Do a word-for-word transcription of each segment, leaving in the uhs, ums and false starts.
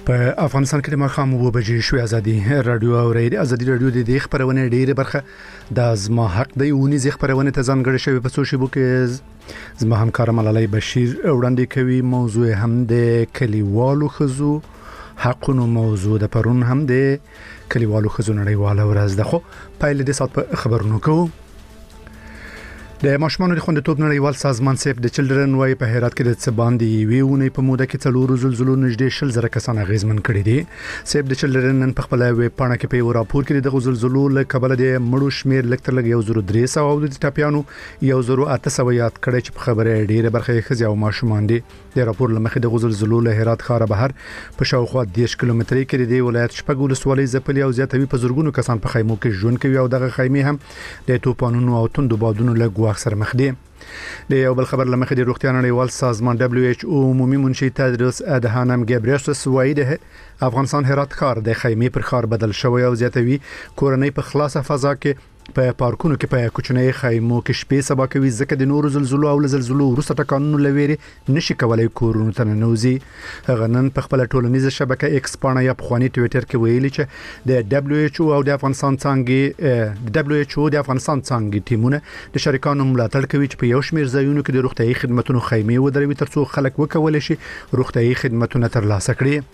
په افغانستان کې د ماښام اوه بجې شوې. ازادي رادیو او ریډیو ازادي رادیو د دې خبرونه ډېره برخه د زما حق دی ونی زی خبرونه ته ځانګړې شوی په سوشل بو کې زما همکار ملالۍ بشیر وړاندې کوي. موضوع هم د کلیوالو خزو حقونو موضوع د پرون هم د کلیوالو خزو نړیواله ورځ ده. خو پایله د سات په خبرونو کوو. د ماشومانو د خوندیتوب نړیوال سازمان سیف د چلډرن وايي په هرات کې د څباندې ویونه په موده کې څلور زلزلو نږدې شل زره کسان اغیزمن کړي دي. سیف د چلډرن نن په خپل ویب پاڼه کې په یو راپور کې د زلزلو له کبله د مړو شمیر لکتر لګ یو زرو درې سوه او د ټاپیانو یو زرو اته سوه یاد کړي چې په خبره ډیره برخه خزي او ماشومان دي. د راپور لمخې د زلزلو له هرات ښار بهر په شاوخوا دیش کیلومتري کې د ولایت شپږ ولسوالۍ ځپلي او زیاتوي په زورګونو کسان په خیمو کې ژوند کوي او دغه خیمه هم د توپانونو او توندو بادونو له ګواښ سره مخ دي. د یو بل خبر لمخې د روغتیا نړیوال سازمان دبليو ایچ او عمومي منشي تدریس ادهانم ګبریسوس وایي د افغانستان هرات ښار د خیمه پر ښار بدل شوی او زیاتوي کورنۍ په خلاصه فضا کې په پارکونو کې په کوچنۍ خیمو کې شپې سبا کوي ځکه د نورو زلزلو او زلزلو وروسته ټکانونو لويري نشي کولای کورونو ته ننوزي. هغه نن په خپل ټولنیزه شبکه ایکس پاڼه یا پخوانی ټوئیټر کې ویلي چې د دبليو ایچ او او د افغانستان څنګه د دبليو ایچ او د افغانستان څنګه ټیمونه د شریکانو ملاتړ کوي چې په یو شمېر ځایونو کې د روغتيایي خدماتو خیمه ودروي ترڅو خلک وکول شي روغتيایي خدماتونه ترلاسه کړي.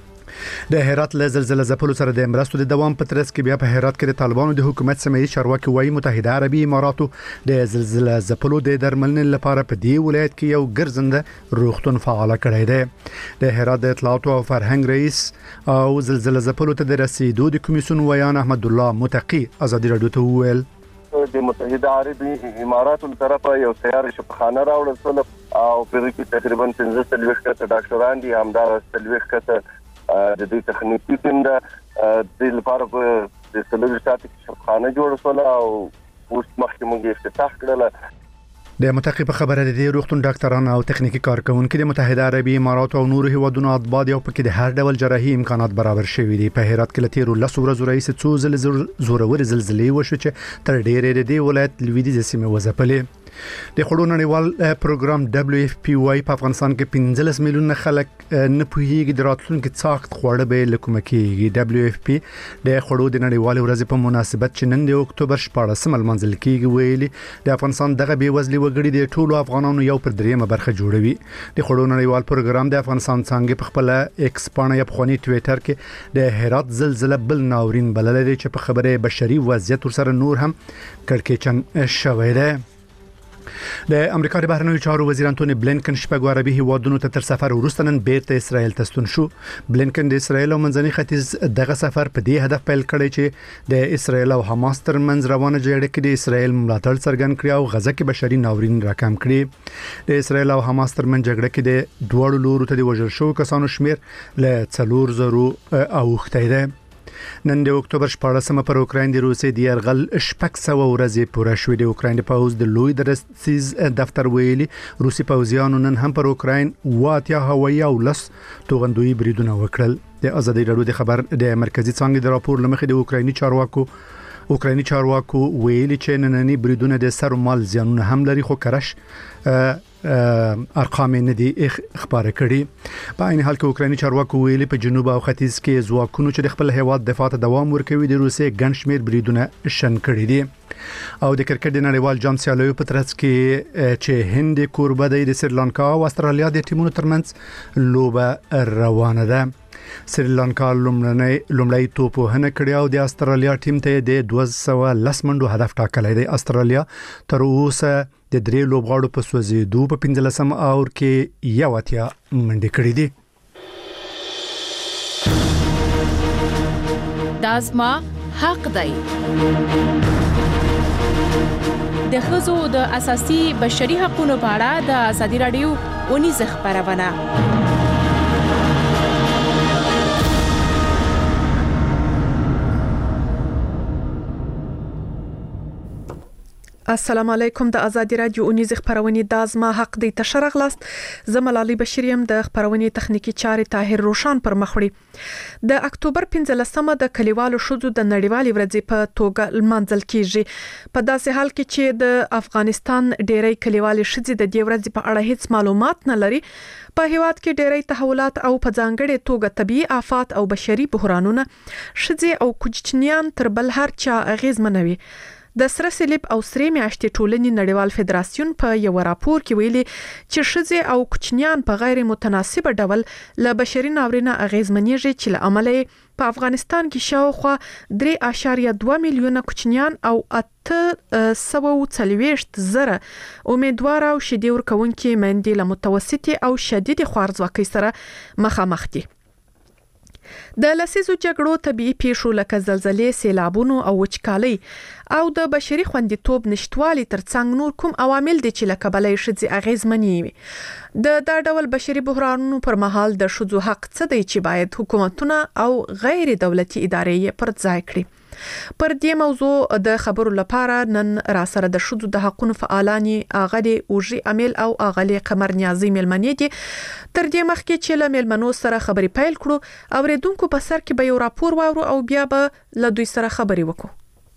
د هرات له زلزلې ځپلو سره د مرستو د دوام په ترڅ کې بیا په هرات کې د طالبانو د حکومت سمېدي چارواکي وايي متحده عربي اماراتو د زلزلې ځپلو د درملنې لپاره په دې ولایت کې یو ګرځنده روغتون فعال کړی دی. د هرات د اطلاعات او فرهنګ رئیس او زلزلې ځپلو ته د رسیدو د کمیسیون ویان احمد الله متقی ازادي رادیو ته وویل د متحده عربي اماراتو طرفه یو سیاره شپخانه راوړل شو او په کې تقریبا پنځه سلويخ کته ډاکټران دي همدار سلويخ کته د دې تخنیکی ټیم د د لپاره د سلوي ساتي شپخانه جوړ شو او پوسټ مخکې موږ افتتاح کړل. د متقی په خبره د روغتون ډاکټران او تخنیکی کارکونکو د متحده عربي اماراتو او نورو هیوادونو اطباء یو پکې د هر ډول جراحي امکانات برابر شوي دي. په هرات کې لتیر لس ورځې رئیس څو زل زورور زلزلې وشو چې تر ډېرې د دې ولایت لویدیځ سیمه وځپلې. د خړو نړیوال پروګرام دبليو اف پی واي په افغانستان کې پنځلس میلیون خلک نه پوهیږي د راتلونکو څاخت خوړه به لکه کېږي. دبليو اف پی د خړو د نړیوال ورځ په مناسبت چې نن د اکتوبر شپاړسمه لمانځل کېږي ویلي د افغانستان دغه بیوزلي وګړي د ټولو افغانانو یو پر دریمه برخه جوړوي. د خړو نړیوال پروګرام د افغانستان څنګه په خپل ایکس پاڼه یا پخوانی ټوئیټر کې د هرات زلزلې بل ناورین بلل دي چې په خبره بشري وضعیت سره نور هم کړکېچن شوی دی. د امریکا د بهرنیو چارو وزیر انټونی بلینکن شپږ عربي هیوادونو ته تر سفر وروسته نن بیرته اسرائیل ته ستون شو. بلینکن د اسرائیل او منځني ختیځ دغه سفر په دې هدف پیل کړی چې د اسرائیل او حماس ترمنځ روانه جګړه کې د اسرائیل ملاتړ څرګند کړي او غزه کې بشري ناورین راکم کړي. د اسرائیل او حماس ترمنځ جګړه کې د دوه لورو ته د وژل شوو کسانو شمیر له څلور زرو اوښتی دی. نن د اکتوبر شپاړسمه پر اوکراین د روسي د يرغل شپږ سوه ورځې پوره شوې. د اوکراین د پوز د لوی درسیز دفتر ویلي روسي پوځیانو نن هم پر اوکراین واتیا هوایي او لس توغندوی بریدونه وکړل. د ازادي رادیو د خبر د مرکزی څنګه د راپور لمخې د اوکرایني چارواکو اوکرایني چارواکو ویلي چې نننی بریدونه د سر مال زیانونه هم لري خو کرش ارقام نه دي خبره کړي. په عین حال کې اوکرایني چارواکو ویلي په جنوب او ختیځ کې ځواکونو چې د خپل هیواد دفاع ته دوام ورکوي د روسي ګڼ شمېر بریدونه شن کړي دي. او د کرکټ د نړیوال جام سیالیو په ترڅ کې چې هند کوربه دی د سریلانکا او استرالیا د ټیمونو ترمنځ لوبه روانه ده. سریلانکا لومړنۍ لومړی توپ وهنه کړې او د استرالیا ټیم ته د دوه سوه لس منډو هدف ټاکلی دی. استرالیا تر اوسه د درې لوبغاړو په سوځېدو په پنځلسم اور کې یو اتیا منډې کړې دي. دا زما حق دی. د ښځو د اساسي بشري حقوقو په اړه د ازادي رادیو ونیزه خبرونه. السلام علیکم. د ازادي رادیو اونیز خبرونه د ازما حق دی تشرغ لاست زملالي بشریم د خبرونه تخنیکی چارې طاهر روشان پر مخوړي. د اکتوبر پنځلسمه د کلیوالو شذو د نړیوالې ورځې په توګه لمانځل کیږي. په داسې حال کې چې د افغانستان ډېری کلیوالي شذې د دې ورځې په اړه هیڅ معلومات نه لري. په هیواد کې ډېری تحولات او په ځانګړي توګه طبيعي آفات او بشري بحرانونه شذې او کوچنیان تر بل هر چا اغیزمنوي. د سره سلیب او سری میاشتې ټولنې نړیوال فدراسیون په یو راپور کې ویلي چې شذې او کوچنیان په غیر متناسب ډول له بشري ناورینه اغیزمنېږي چې له امله په افغانستان کې شاوخوا درې اعشاریه دوه میلیونه کوچنیان او اته سوه وڅلوېښت زره امیدوار او شیدې ورکوونکي میندې له متوسطې او شدید خوارځواکۍ سره مخامخ دي. د لسیزو جګړو طبيعي پیښو لکه زلزلې، سیلابونو او وچکالۍ او د بشري خوندیتوب نشټوالي ترڅنګ نور کوم عوامل دي چې لکه بلې شذې اغیزمنې وي. د دا ډول بشري بحرانونو پر مهال د شذو حق څه دی چې باید حکومتونه او غیر دولتي ادارې پر ځای کړي. پر دې موضوع د خبرو لپاره نن را سره د شذو د حقوقو فعالانی اغلی اوجي امیل او اغلی قمر نیازی ملمنې دي. تر دې مخکې چې له ملمنو سره خبري پیل کړو اوریدونکو په سر کې به یو راپور واورو او بیا به له دوی سره خبري وکړو.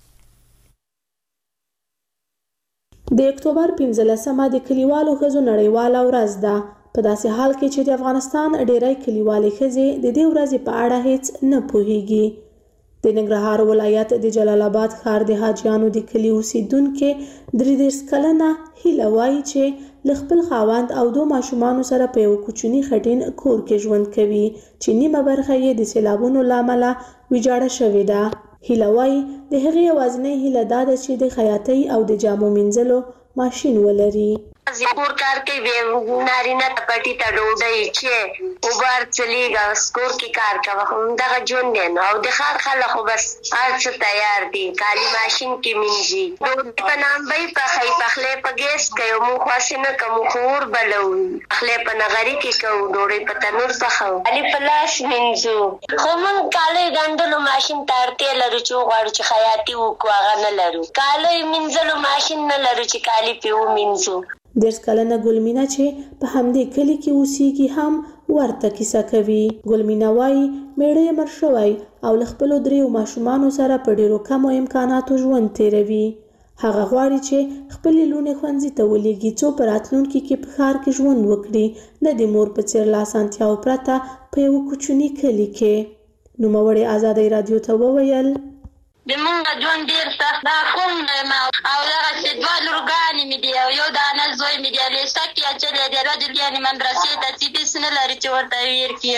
د اکتوبر پنځلسمه د کلیوالو ښځو نړیواله ورځ ده. په داسې حال کې چې د افغانستان ډېری کلیوالې ښځې د دې ورځې په اړه هیڅ نه پوهیږي. د ننګرهار ولایت د جلال آباد ښار د حاجیانو د کلی اوسیدونکو درې دېرش کلنه هیله وایي چې له خپل خاوند او دوه ماشومانو سره په یو کوچني خټین کور کې ژوند کوي چې نیمه برخه یې د سیلابونو له امله ویجاړه شوې ده. هیله وایي د هغې یوازینۍ هیله دا ده چې د خیاطۍ او د جامو مینځلو ماشین ولري. زیپور کار کوي به نارینه ته پټی ته ډوډۍ چې اوبار چلیږي سکور کې کار کوي دغه ژوند دی نو او د ښار خلک خو بس هر څه تیار دي کالي ماشین کې مینځي ډوډۍ په نامبۍ پخی پخلی په ګیس کوي موږ خاصې نه کوو خور بلو پخلی په نغري کې کوو ډوډۍ په تنور پخوو علي په لاس مینځو خو موږ کالي ګنډلو ماشین ته اړتیا لرو چې وغواړو چې خیاطي وکړو هغه نه لرو کالي مینځلو ماشین نه لرو چې کالي پې ومینځو. دیرش کلنه ګلمینا چې په همدې کلی کې اوسېږي هم ورته کیسه کوي. ګلمینا وایي میړه یې مړ شوی او له خپلو دریو ماشومانو سره په ډېرو کمو امکاناتو ژوند تیروي. هغه غواړي چې خپلې لوڼې ښوونځي ته ولېږي څو په راتلونکي کې په ښار کې ژوند وکړي نه د مور په څېر له اسانتیاوو پرته په یوه کوچني کلي کې. نوموړې ازادۍ راډیو ته وویل د مونږ ژوند ډېر سخت دا کوم او دغسې دوه لورګانې مې دي او یو دانه زوی مې دی لیسه کې اچولی دی رجل یعنې مدرسې ته چې فیس نه لري چې ورته ویر کړي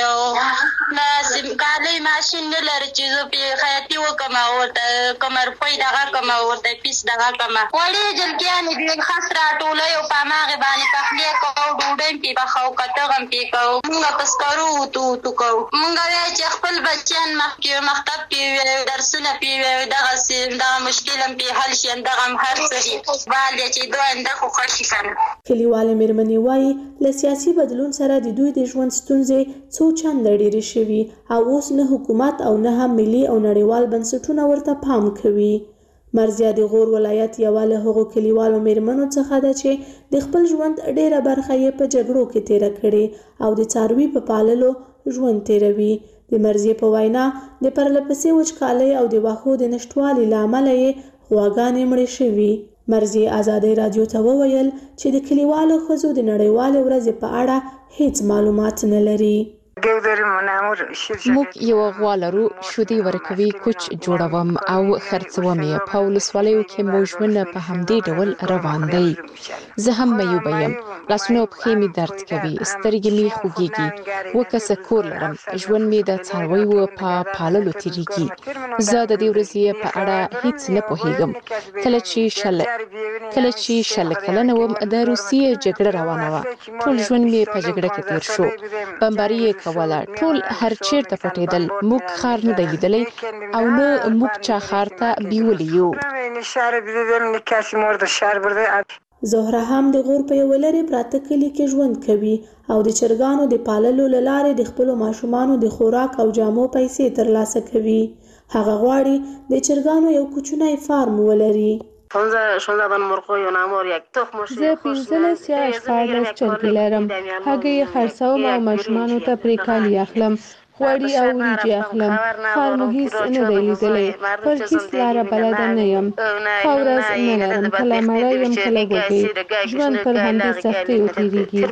او نه کالۍ ماشین نه لري چې زه پرې خیاطي وکړم او ورته کومه روپۍ دغه کړم او ورته فیس دغه کړم وړې جلکیانې دي خس راټولوي او په هماغې باندې پخلی کوو ډوډۍ م پرې پخوو کتغ م پرې کوو مونږ په سکرو وتو وتو کوو مونږ وایو چې خپل بچیان مخکې مکتب کې درسونه پرې دغسې دغه مشکل هم پرې حل شي همدغه هم هر څه دي بال دی چې دوه انده خو ښه شي که نه. کلیوالې مېرمنې وایي له سیاسي بدلون سره د دوی د ژوند ستونزې څو چنده ډېرې شوي او اوس نه حکومت او نه هم ملي او نړیوال بنسټونه ورته پام کوي. مرزیه د غور ولایت یوه له هغو کلیوالو مېرمنو څخه ده چې د خپل ژوند ډېره برخه یې په جګړو کې تېره کړې او د څاروي په پاللو ژوند تېروي. د مرزیې په وینا د پرلهپسې وچکالۍ او د واښو د نشتوالي له امله یې غواګانې مړې شوي. مرزیې ازادۍ راډیو ته وویل چې د کلیوالو ښځو د نړیوالې ورځې په اړه هیڅ معلومات نه لري. موږ یو غوا لرو شودې ورکوي کوچ جوړوم او خرڅوم یې په ولسوالیو کې مو ژوند په همدې ډول روان دی. زه هم میوبه یم لاسونه او پښې مې درد کوي سترګې مې خوږیږي اوه کسه کور لرم ژوند مې د څارویو په پاللو تېرېږي. زه د دې ورځې په اړه هیڅ نه پوهیږم. کله چې شل کله چې شل کلنه وم د روسیې جګړه روانه وه ټول ژوند مې په جګړه کې تېر شو بمباري یې کوله ټول هر چیرته پټېدل موږ ښار نه دی لیدلی او نه موږ چا ښار ته بیولي یو. زهره هم د غور په یوه لرې پراته کلي کې ژوند کوي او د چرګانو د پاللو له لارې د خپلو ماشومانو د خوراک او جامو پیسې ترلاسه کوي. هغه غواړي د چرګانو یو کوچنی فارم ولري. زه پنځلس یا شپاړس چرګې لرم. هګۍ خرڅوم او ماشومانو ته پرې کالي اخلم. غوړي او وریجې اخلم. ښار مو هیڅ نه دی لیدلی. پر هیڅ لاره بلده نه یم. ښه ورځ نه لرم. کله مړه یم کله وږی. ژوند پر همدې سختیو تېرېږي.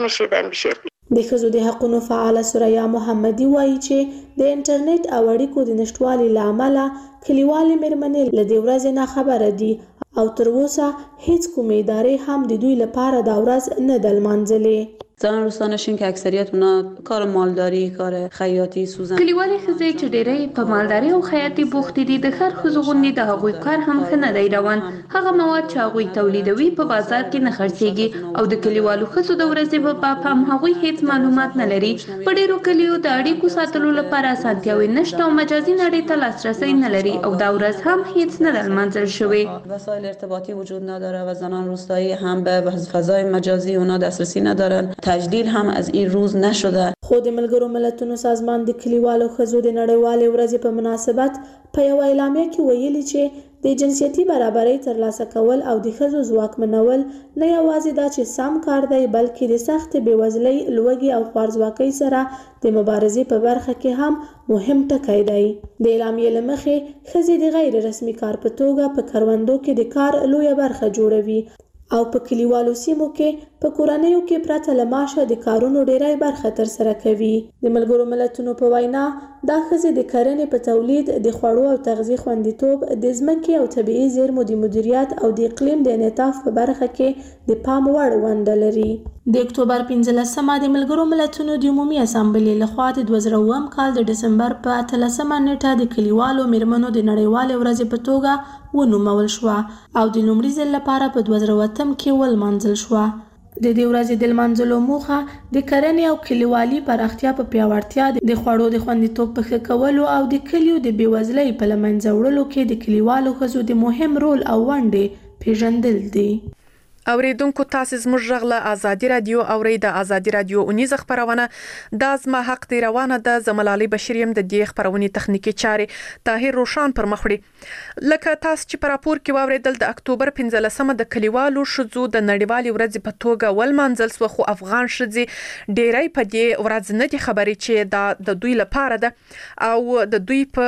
د ښځو د حقونو فعاله سریا محمدي وایي چې د انټرنیټ او اړیکو د نشټوالي له امله کلیوالې مېرمنې له دې ورځې ناخبره دي او تر اوسه هیڅ کومې ادارې هم د دوی لپاره دا ورځ نه ده لمانځلې. زنان روستانشین که اکثریت اونا کار مالداری، کار خیاطی، سوزن. کلیوالي ښځې چې ډېری په مالداري او خیاطي بوختې دي، د ښار ښځو غوندې د هغوی کار هم ښه نه دی روان. هغه مواد چې هغوی تولیدوي په بازار کې نه خرڅېږي او د کلیوالو ښځو د ورځې په باب هم هغوی هیڅ معلومات نه لري. په ډېرو کلیو د اړیکو ساتلو لپاره اسانتیاوې نشته او مجازي نړۍ ته لاسرسی نه لري او دا ورځ هم هیڅ نه ده لمانځل شوې. وسایل ارتباطی وجود نداره و زنان روستایی هم به فضای مجازی اونا دسترسی ندارن. تجلیل هم از این روز نشده. خو د ملګرو ملتونو سازمان د کلیوالو ښځو د نړیوالې ورځې په مناسبت په یوه اعلامیه کې ویلي چې د جنسیتي برابرۍ ترلاسه کول او د ښځو ځواکمنول نه یوازې دا چې سم کار دی بلکې د سختې بېوزلۍ، لوږې او خوارځواکۍ سره د مبارزې په برخه کې هم مهم ټکی دی. د اعلامیې له مخې ښځې د غیر رسمي کار په توګه په کروندو کې د کار لویه برخه جوړوي او په کلیوالو سیمو کې په کورنیو کې پرته له معاشه د کارونو ډیری برخه ترسره کوي. د ملګرو ملتونو په وینا دا ښځې د کرنې په تولید، د خوړو او تغذیې خوندیتوب، د ځمکې او طبیعي زیرمو د مدیریت او د اقلیم د انعطاف په برخه کې د پام وړ ونډه لري. د اکتوبر پنځلسمه د ملګرو ملتونو د عمومي اسامبلې لخوا د دوه زره اووم کال د ډسمبر په اتلسمه نیټه د کلیوالو مېرمنو د نړیوالې ورځې په توګه ونومول شوه او د لومړي ځل لپاره په دوه زره اتم کې ولمانځل شوه. د دې ورځې د لمانځلو موخه د کرنې او کلیوالي پراختیا په پیاوړتیا، د خوړو د خوندیتوب په ښه کولو او د کلیو د بېوزلۍ په له منځه وړلو کې د کلیوالو ښځو د مهم رول او ونډې پیژندل دي. اوریدونکو تاسو زموږ غږ له ازادي رادیو اورئ. د ازادي رادیو اونیزه خبرونه د زما حق دی روانه ده. زملالي بشریم د دې خبرونې تخنیکی چارې طاهر روشان پر مخ وړي. لکه تاسو چې پر راپور کې واوریدل د اکتوبر پنځلسمه د کلیوالو ښځو د نړیوالې ورځې په توګه ولمانځل شو، خو افغان ښځې ډېری په دې ورځ نه دي خبرې چې دا د دوی لپاره ده او د دوی په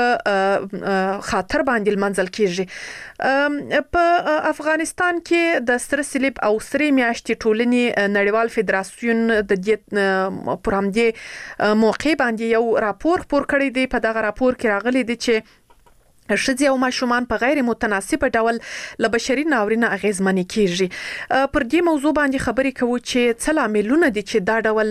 خاطر باندې لمانځل کیږي. په افغانستان کې د سره صلیب او سره میاشتې ټولنې نړیوال فدراسیون د دې پر همدې موقع باندې یو راپور خپور کړی دی. په دغه راپور کې راغلي دي چې ښځې او ماشومان په غیر متناسب ډول له بشري ناورینه اغیزمنې کیږي. پر دې موضوع باندې خبرې کوو چې څه لاملونه دي چې دا ډول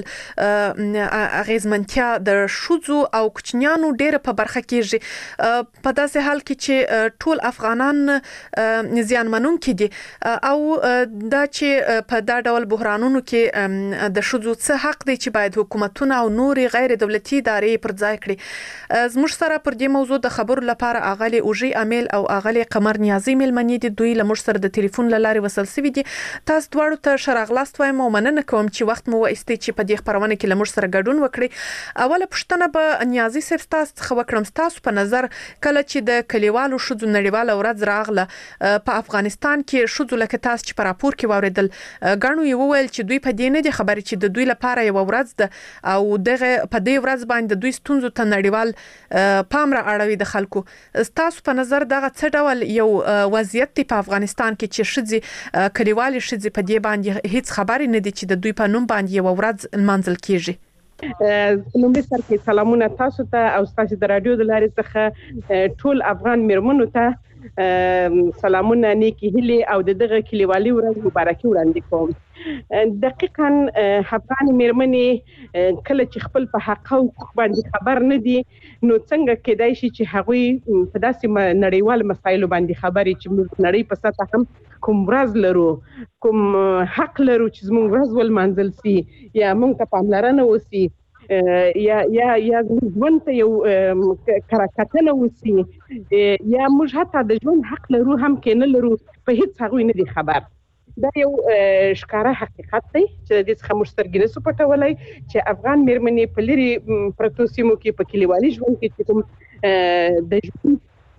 اغیزمنتیا د ښځو او کوچنیانو ډېره په برخه کیږي، په داسې حال کې چې ټول افغانان زیانمنونکي دي او دا چې په دا ډول بحرانونو کې د ښځو څه حق دی چې باید حکومتونه او نورې غیر دولتي ادارې پر ځای کړي. زموږ سره پر دې موضوع د خبرو لپاره اغلي اوجي امیل او اغلي قمر نیازي ملمنې دي. دوی له موږ سره د ټلیفون له لارې وصل شوي دي. تاسو دواړو ته شراغلاست وایم او مننه کوم چې وخت مو وایستئ چې په دې خبرونه کې له موږ سره ګډون وکړي. اوله پوښتنه به نیازي صاحب تاسو څخه وکړم، تاسو په نظر کله چې د کلیوالو ښځو نړیواله ورځ راغله په افغانستان کې ښځو لکه تاسو چې په راپور کې واوریدل غاڼو یې وویل چې دوی په دې نه دي خبرې چې د دوی لپاره یو ورځ ده او دغه په دې ورځ باندې دوی ستونزو ته نړیوال پام را اړوي د خلکو. تاسو په نظر دغه څه ډول یو وضعیت دی په افغانستان کې چې ښځې کلیوالي ښځې په دې باندې هیڅ خبرې نه دي چې د دوی په نوم باندې یو ورځ لمانځل کیږي؟ لومړی سر کې سلامونه تاسو ته او تاسو د رادیو د لارې څخه ټول افغان مېرمنو ته سلامونه، نیکی هیلې او دغه کلیوالي ورځ مبارکي وړاندې کوم. دقیقاً افغان مېرمنې کله چې خپل په حق او حقوق باندې خبر نه دي نو څنګه کېدای شي چې هغوی په داسې نړیوال مسایلو باندې خبرې چې موږ نړۍ په سطح هم کوم ورځ لرو، کوم حق لرو چې زموږ ورځ ولمانځل سي یا موږ ته پاملرنه وسي یا یا یا ژوند ته یو کتنه وسي یا موږ حتی د ژوند حق لرو هم کې نه لرو، په هیڅ هغوی نه دي خبر. دا یو ښکاره حقیقت دی چې د دې څخه موږ سترګې نسو پټولی چې افغان مېرمنې په لرې پرتو سیمو کې په کلیوالي ژوند کې چې کوم د ژوند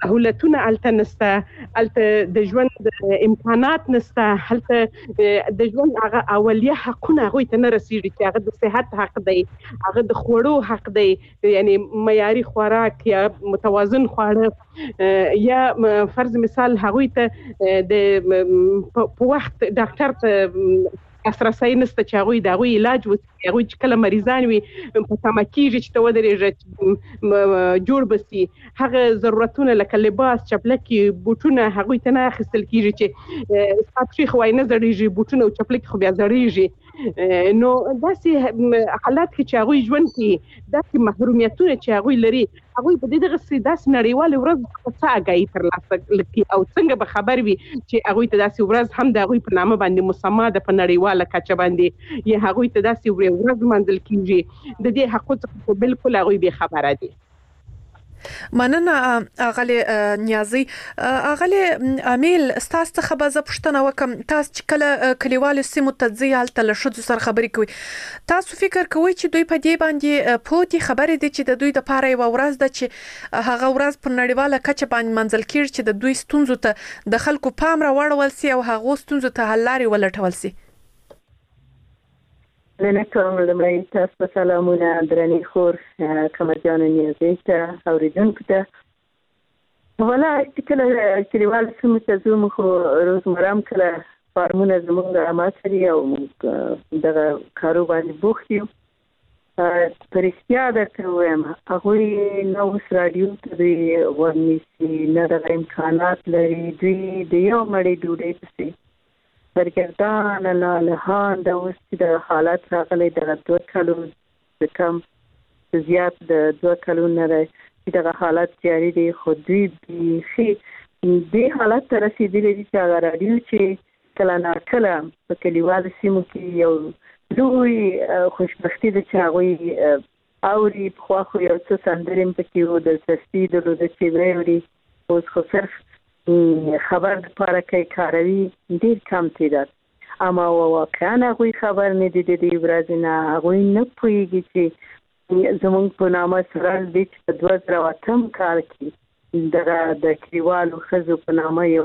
سہولتونه الته نسته، الته د ژوند امکانات نسته، هلته د ژوند هغه اولیه حقونه هغوی ته نه رسیږي چې هغه د صحت حق دی، هغه د خوړو حق دی، یعنی معیاري خوراک یا متوازن خواړه، یا فرض مثال هغوی ته د په وخت ډاکټر ته لاسرسی نشته چې هغوی د هغوی علاج وکړي. هغوی چې کله مریضان وي په تمه کېږي چې ته ودرېږه جوړ به سي. هغه ضرورتونه لکه لباس، چپلکې، بوټونه هغوی ته نه اخیستل کېږي چې ستا پښې خو وایي نه زړېږي، بوټونه او چپلکې خو بیا زړېږي. نو داسې حالات کې چې هغوی ژوند کوي، داسې محرومیتونه چې هغوی لري، هغوی په دې دغسې داسې نړیوالې ورځ په څه اګاهي ترلاسه کړي او څنګه به خبر وي چې هغوی ته داسې ورځ هم د هغوی په نامه باندې مسما ده په نړیواله کچه باندې، یا هغوی ته داسې ورځ منځل کېږي. د دې حقو څخه بالکل هغوی بې خبره دي. مننه اغلی نیازی. اغلی امیل ستاسو څخه به زه پوښتنه وکم، تاسو چې کله کلیوالو سیمو ته ځئ هلته له ښځو سره خبرې کوئ، تاسو فکر کوئ چې دوی په دې باندې پوه دي، خبرې دي چې د دوی دپاره یوه ورځ ده چې هغه ورځ په نړیواله کچه باندې منځل کېږي چې د دوی ستونزو ته د خلکو پام راوړول سي او هغو ستونزو ته حل لارې ولټول سي؟ مننه کوم. لومړی تاسو ته سلامونه، درنې خور قمرجان نیازۍ ته، اوریدونکو ته. والا چې کله کلیوالو سیمو ته ځو، موږ خو روزمره هم کله فارمونه زموږ امات لري او موږ دغه کارو باندې بوخت یو. په رښتیا درته ووایم هغوی نه اوس راډیو ته دوی غوږ نیسي، نه دغه امکانات لري. دوی د یو مړۍ ډوډۍ پسې سرګردان لالهان د اوس چې د حالات راغلی دغه دوه کلو د کم زیات د دوه کلو نه دی چې دغه حالات جاري دی، خو دوی بیخي دې حالت ته رسېدلي دي چې هغه راډیو چې کله ناکله په کلیوالو سیمو کې یو لوی خوشبختي ده چې هغوی اوري. پخوا خو یو څه سندرې هم پکې وو، دلچسپي یې درلوده چې ویې اوري. اوس خو صرف خبر دپاره کوي، کاروي، ډېر کم تعداد. اما واقعا هغوی خبر نه دي د دې ورځې نه. هغوی نه پوهېږي چې زموږ په نامه سرل دی چې په دوه زره اتم کال کې دغه د کلیوالو ښځو په نامه یو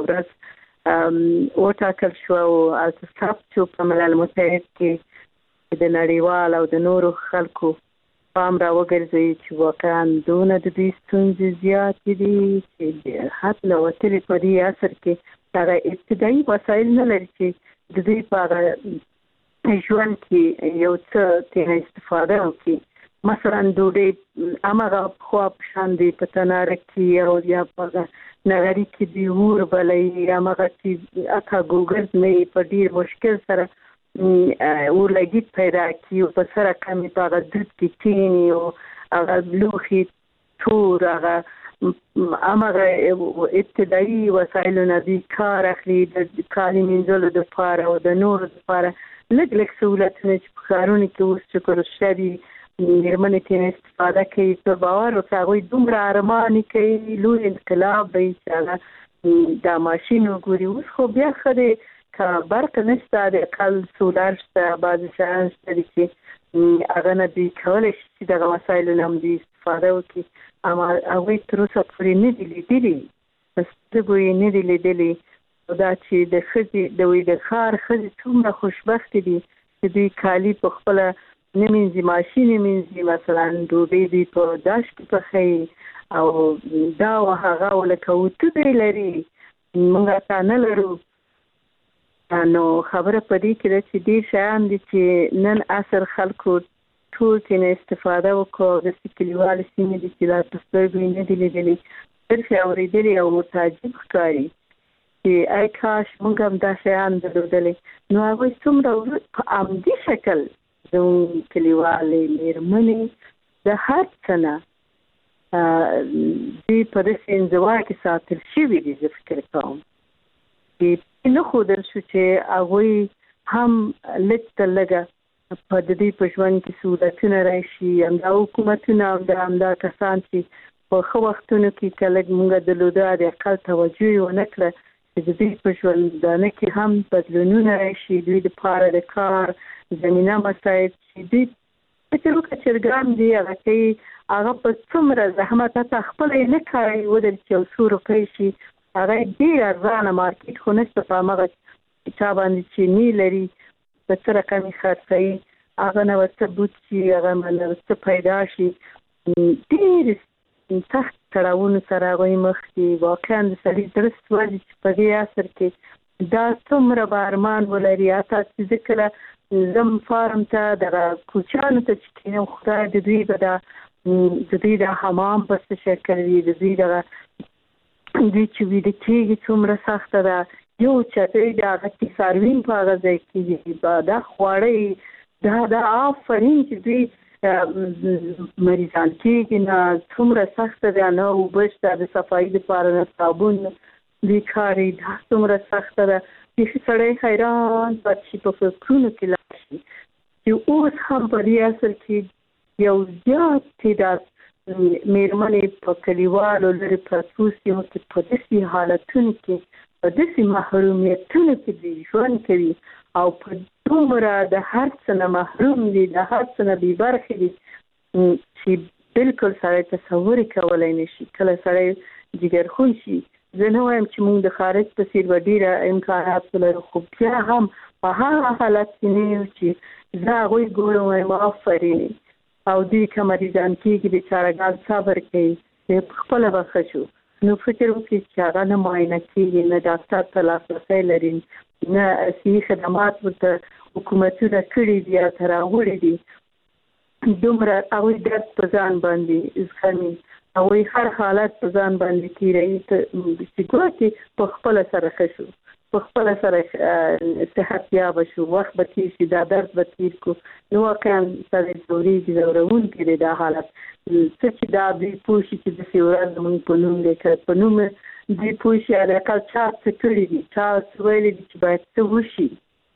ورځ وټاکل شوه او هلته ثبت شو په ملل متحد کې د نړیوال او د نورو خلکو پام را وګرځوي چې واقعا دونه د دوی ستونزې زیاتې دي چې حد نه وتلي په دې عصر کې هغه ابتدایي وسایل نه لري چې د دوی په هغه ژوند کې یو څه ترې استفاده وکړي. مثلا ډوډۍ هماغه پخوا په شان دی په تناره کې او یا په نغري کې دی اور بلوي، هماغه چې اکا ګوګرد نه په ډېر مشکل سره ورلګي پیدا کی او په سره کمی په هغه دود کې کینی او هغه لوښي تور هغه هماغه ابتدایي وسایلونه دي کار اخلي د کالي مینځلو دپاره او د نورو دپاره لږ لږ سهولتونه چې په ښارونو کې اوس شکر شته دي مېرمنې ترې استفاده کوي. په باور وکړه هغوی دومره ارمانې کوي، لوی انقلاب دی چې هغه دا ماشین وګوري. اوس خو بیا ښه دی که برق نشته، د اقل سولر شته، بعضې شیان شته دي چې هغه نه دوی کولی شي چې دغه وسایلو نه هم دوی استفاده وکړي. اما هغوی تر اوسه پورې نه دي لیدلي، په سترګو یې نه دي لیدلي دا چې د ښځې د وی د ښار ښځې څومره خوشبختې دي چې دوی کالي په خپله نه مینځي، ماشین یې مینځي. مثلا ډوډۍ دوی په داش کې پخوي او دا و هغه و لکه اوته دی لري، موږ تا نه لرو. نو خبره په دې کې ده چې ډېر شیان دي چې نن عصر خلکو ټول ترې استفاده وکړو. داسې کلیوالې سیمې دي چې لا په سترګو یې نه دي لیدلي، صرف یې اورېدلي او ورته عجیب ښکاري چې ای کاش موږ هم دا شیان درلودلی. نو هغوی څومره په عمدي شکل زموږ کلیوالې مېرمنې د هر څه نه دوی په داسې انزوا کې ساتل شوي دي. زه فکر کوم چې نه ښودل شو چې هغوی هم لږ تر لږه په د دوی په ژوند کې سهولتونه راشي. همدا حکومتونه همدا همدا کسان چې په ښه وختونو کې که لږ موږ درلوده د اقل توجه یې ونه کړه چې د دوی په ژوندانه کې هم بدلونونه راشي، دوی دپاره د کار زمینه مساعد شي. دوی چې روکه چرګان دی هغه کوي هغه په څومره زحمت ته خپل نه کوي ودل چې څو روپۍ شي هغه ډیر ارزانه مارکیټ خو نشته په هغه چا باندې چې نی لري په څه رقم خرڅوي هغه نه ورته بوت شي هغه نه ورته پیدا شي ډیر تحت تړاوونو سره هغوی مخ دي واقعا د سړي درست وځي چې په دې عصر کې دا څومره به ارمان ولري حتی چې زه کله زم فارم ته دغه کوچیانو ته چې کینم خدای د دوی به دا د دوی د حمام په څه شکل وي د دوی دغه دوی چې ویده کېږي څومره سخته ده یو چترۍ د هغه کې څاروین په هغه ځای کې دا خواړه دا دا آفرین چې دوی مریضان کېږي نه څومره سخته ده نه اوبه شته د صفایي دپاره نه صابون دوی کاري دا څومره سخته ده بیخي سړی حیران پاتې شي په فکرونو کې لاړ شي چې اوس هم په دې عصر کې یو زیات تعداد مېرمنې په کلیوالو لرې پرتو سیمو کې په داسې حالتونو کې په داسې محرومیتونو کې دوی ژوند کوي او په دومره د هر څه نه محروم دي د هر څه نه بې برخې دي چې بلکل سړی تصور یې کولی نه شي کله سړی جګرخون شي زه نه وایم چې موږ د خارج په څېر به ډېره امکانات ولرو خو بیا هم په هغه حالت کې نه یو چې زه هغوی ګورم وایم آفرین او دوی که مریضان کېږي بېچارهګان صبر کوي دی په خپله به ښه شو نو فکر وکړي چې هغه نه معاینه کېږي نه ډاکټر ته لاسرسی لري نه صحي خدمات ورته حکومتونه کړي دي یا ته راوړي دي دومره هغوی درد په ځان باندې زغمي هغوی هر حالت په ځان باندې تېروي چې ګوتې په خپله سره ښه شو په خپله سره صحت یابه شو وخت به تېر شي دا درد به تېر کړو نو واقعا سړی ځورېږي ځورونکی دی دا حالت څه چې دا دوی پوه شي چې داسې ورځ زموږ په نوم دی که په نوم دوی پوه شي حداقل چا څه کړي دي چا څه ویلي دي چې باید څه وشي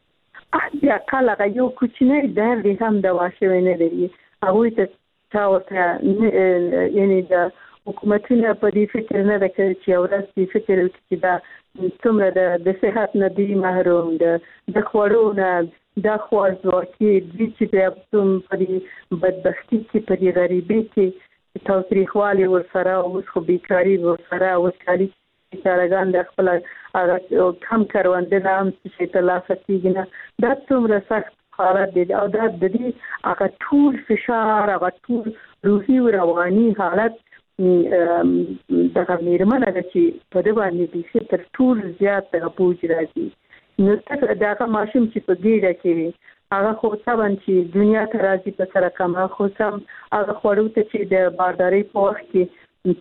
حداقل هغه یو کوچنی درد یې هم دوا شوی نه لري هغوی ته چا ورته یعنې د حکومتونه په دې فکر نه ده کړی چې یو ورځ دې فکر وکړي چې دا څومره د صحت نه دي محروم د د خوړو نه دا خوارځواکي دوی چې بیا په دې بدبختي کې په دې غریبۍ کې تاوتریخوالي ورسره اوس خو بیکاري ورسره اوس کالي بیچارهګان د خپل هغه کم کرونده نه هم څه شی ترلاسه کېږي نه دا څومره سخت حالت دی او دا د دې هغه ټول فشار هغه ټول روحي او رواني حالت دغه مېرمنه ده چې په ده باندې بیخي تر ټولو زیات دغه بوج راځي نو ته دغه ماشوم چې په ګېډه کې وي هغه خو طبعا چې دنیا ته راځي په سره کمه خو سم هغه خوړو ته چې د باردارۍ په وخت کې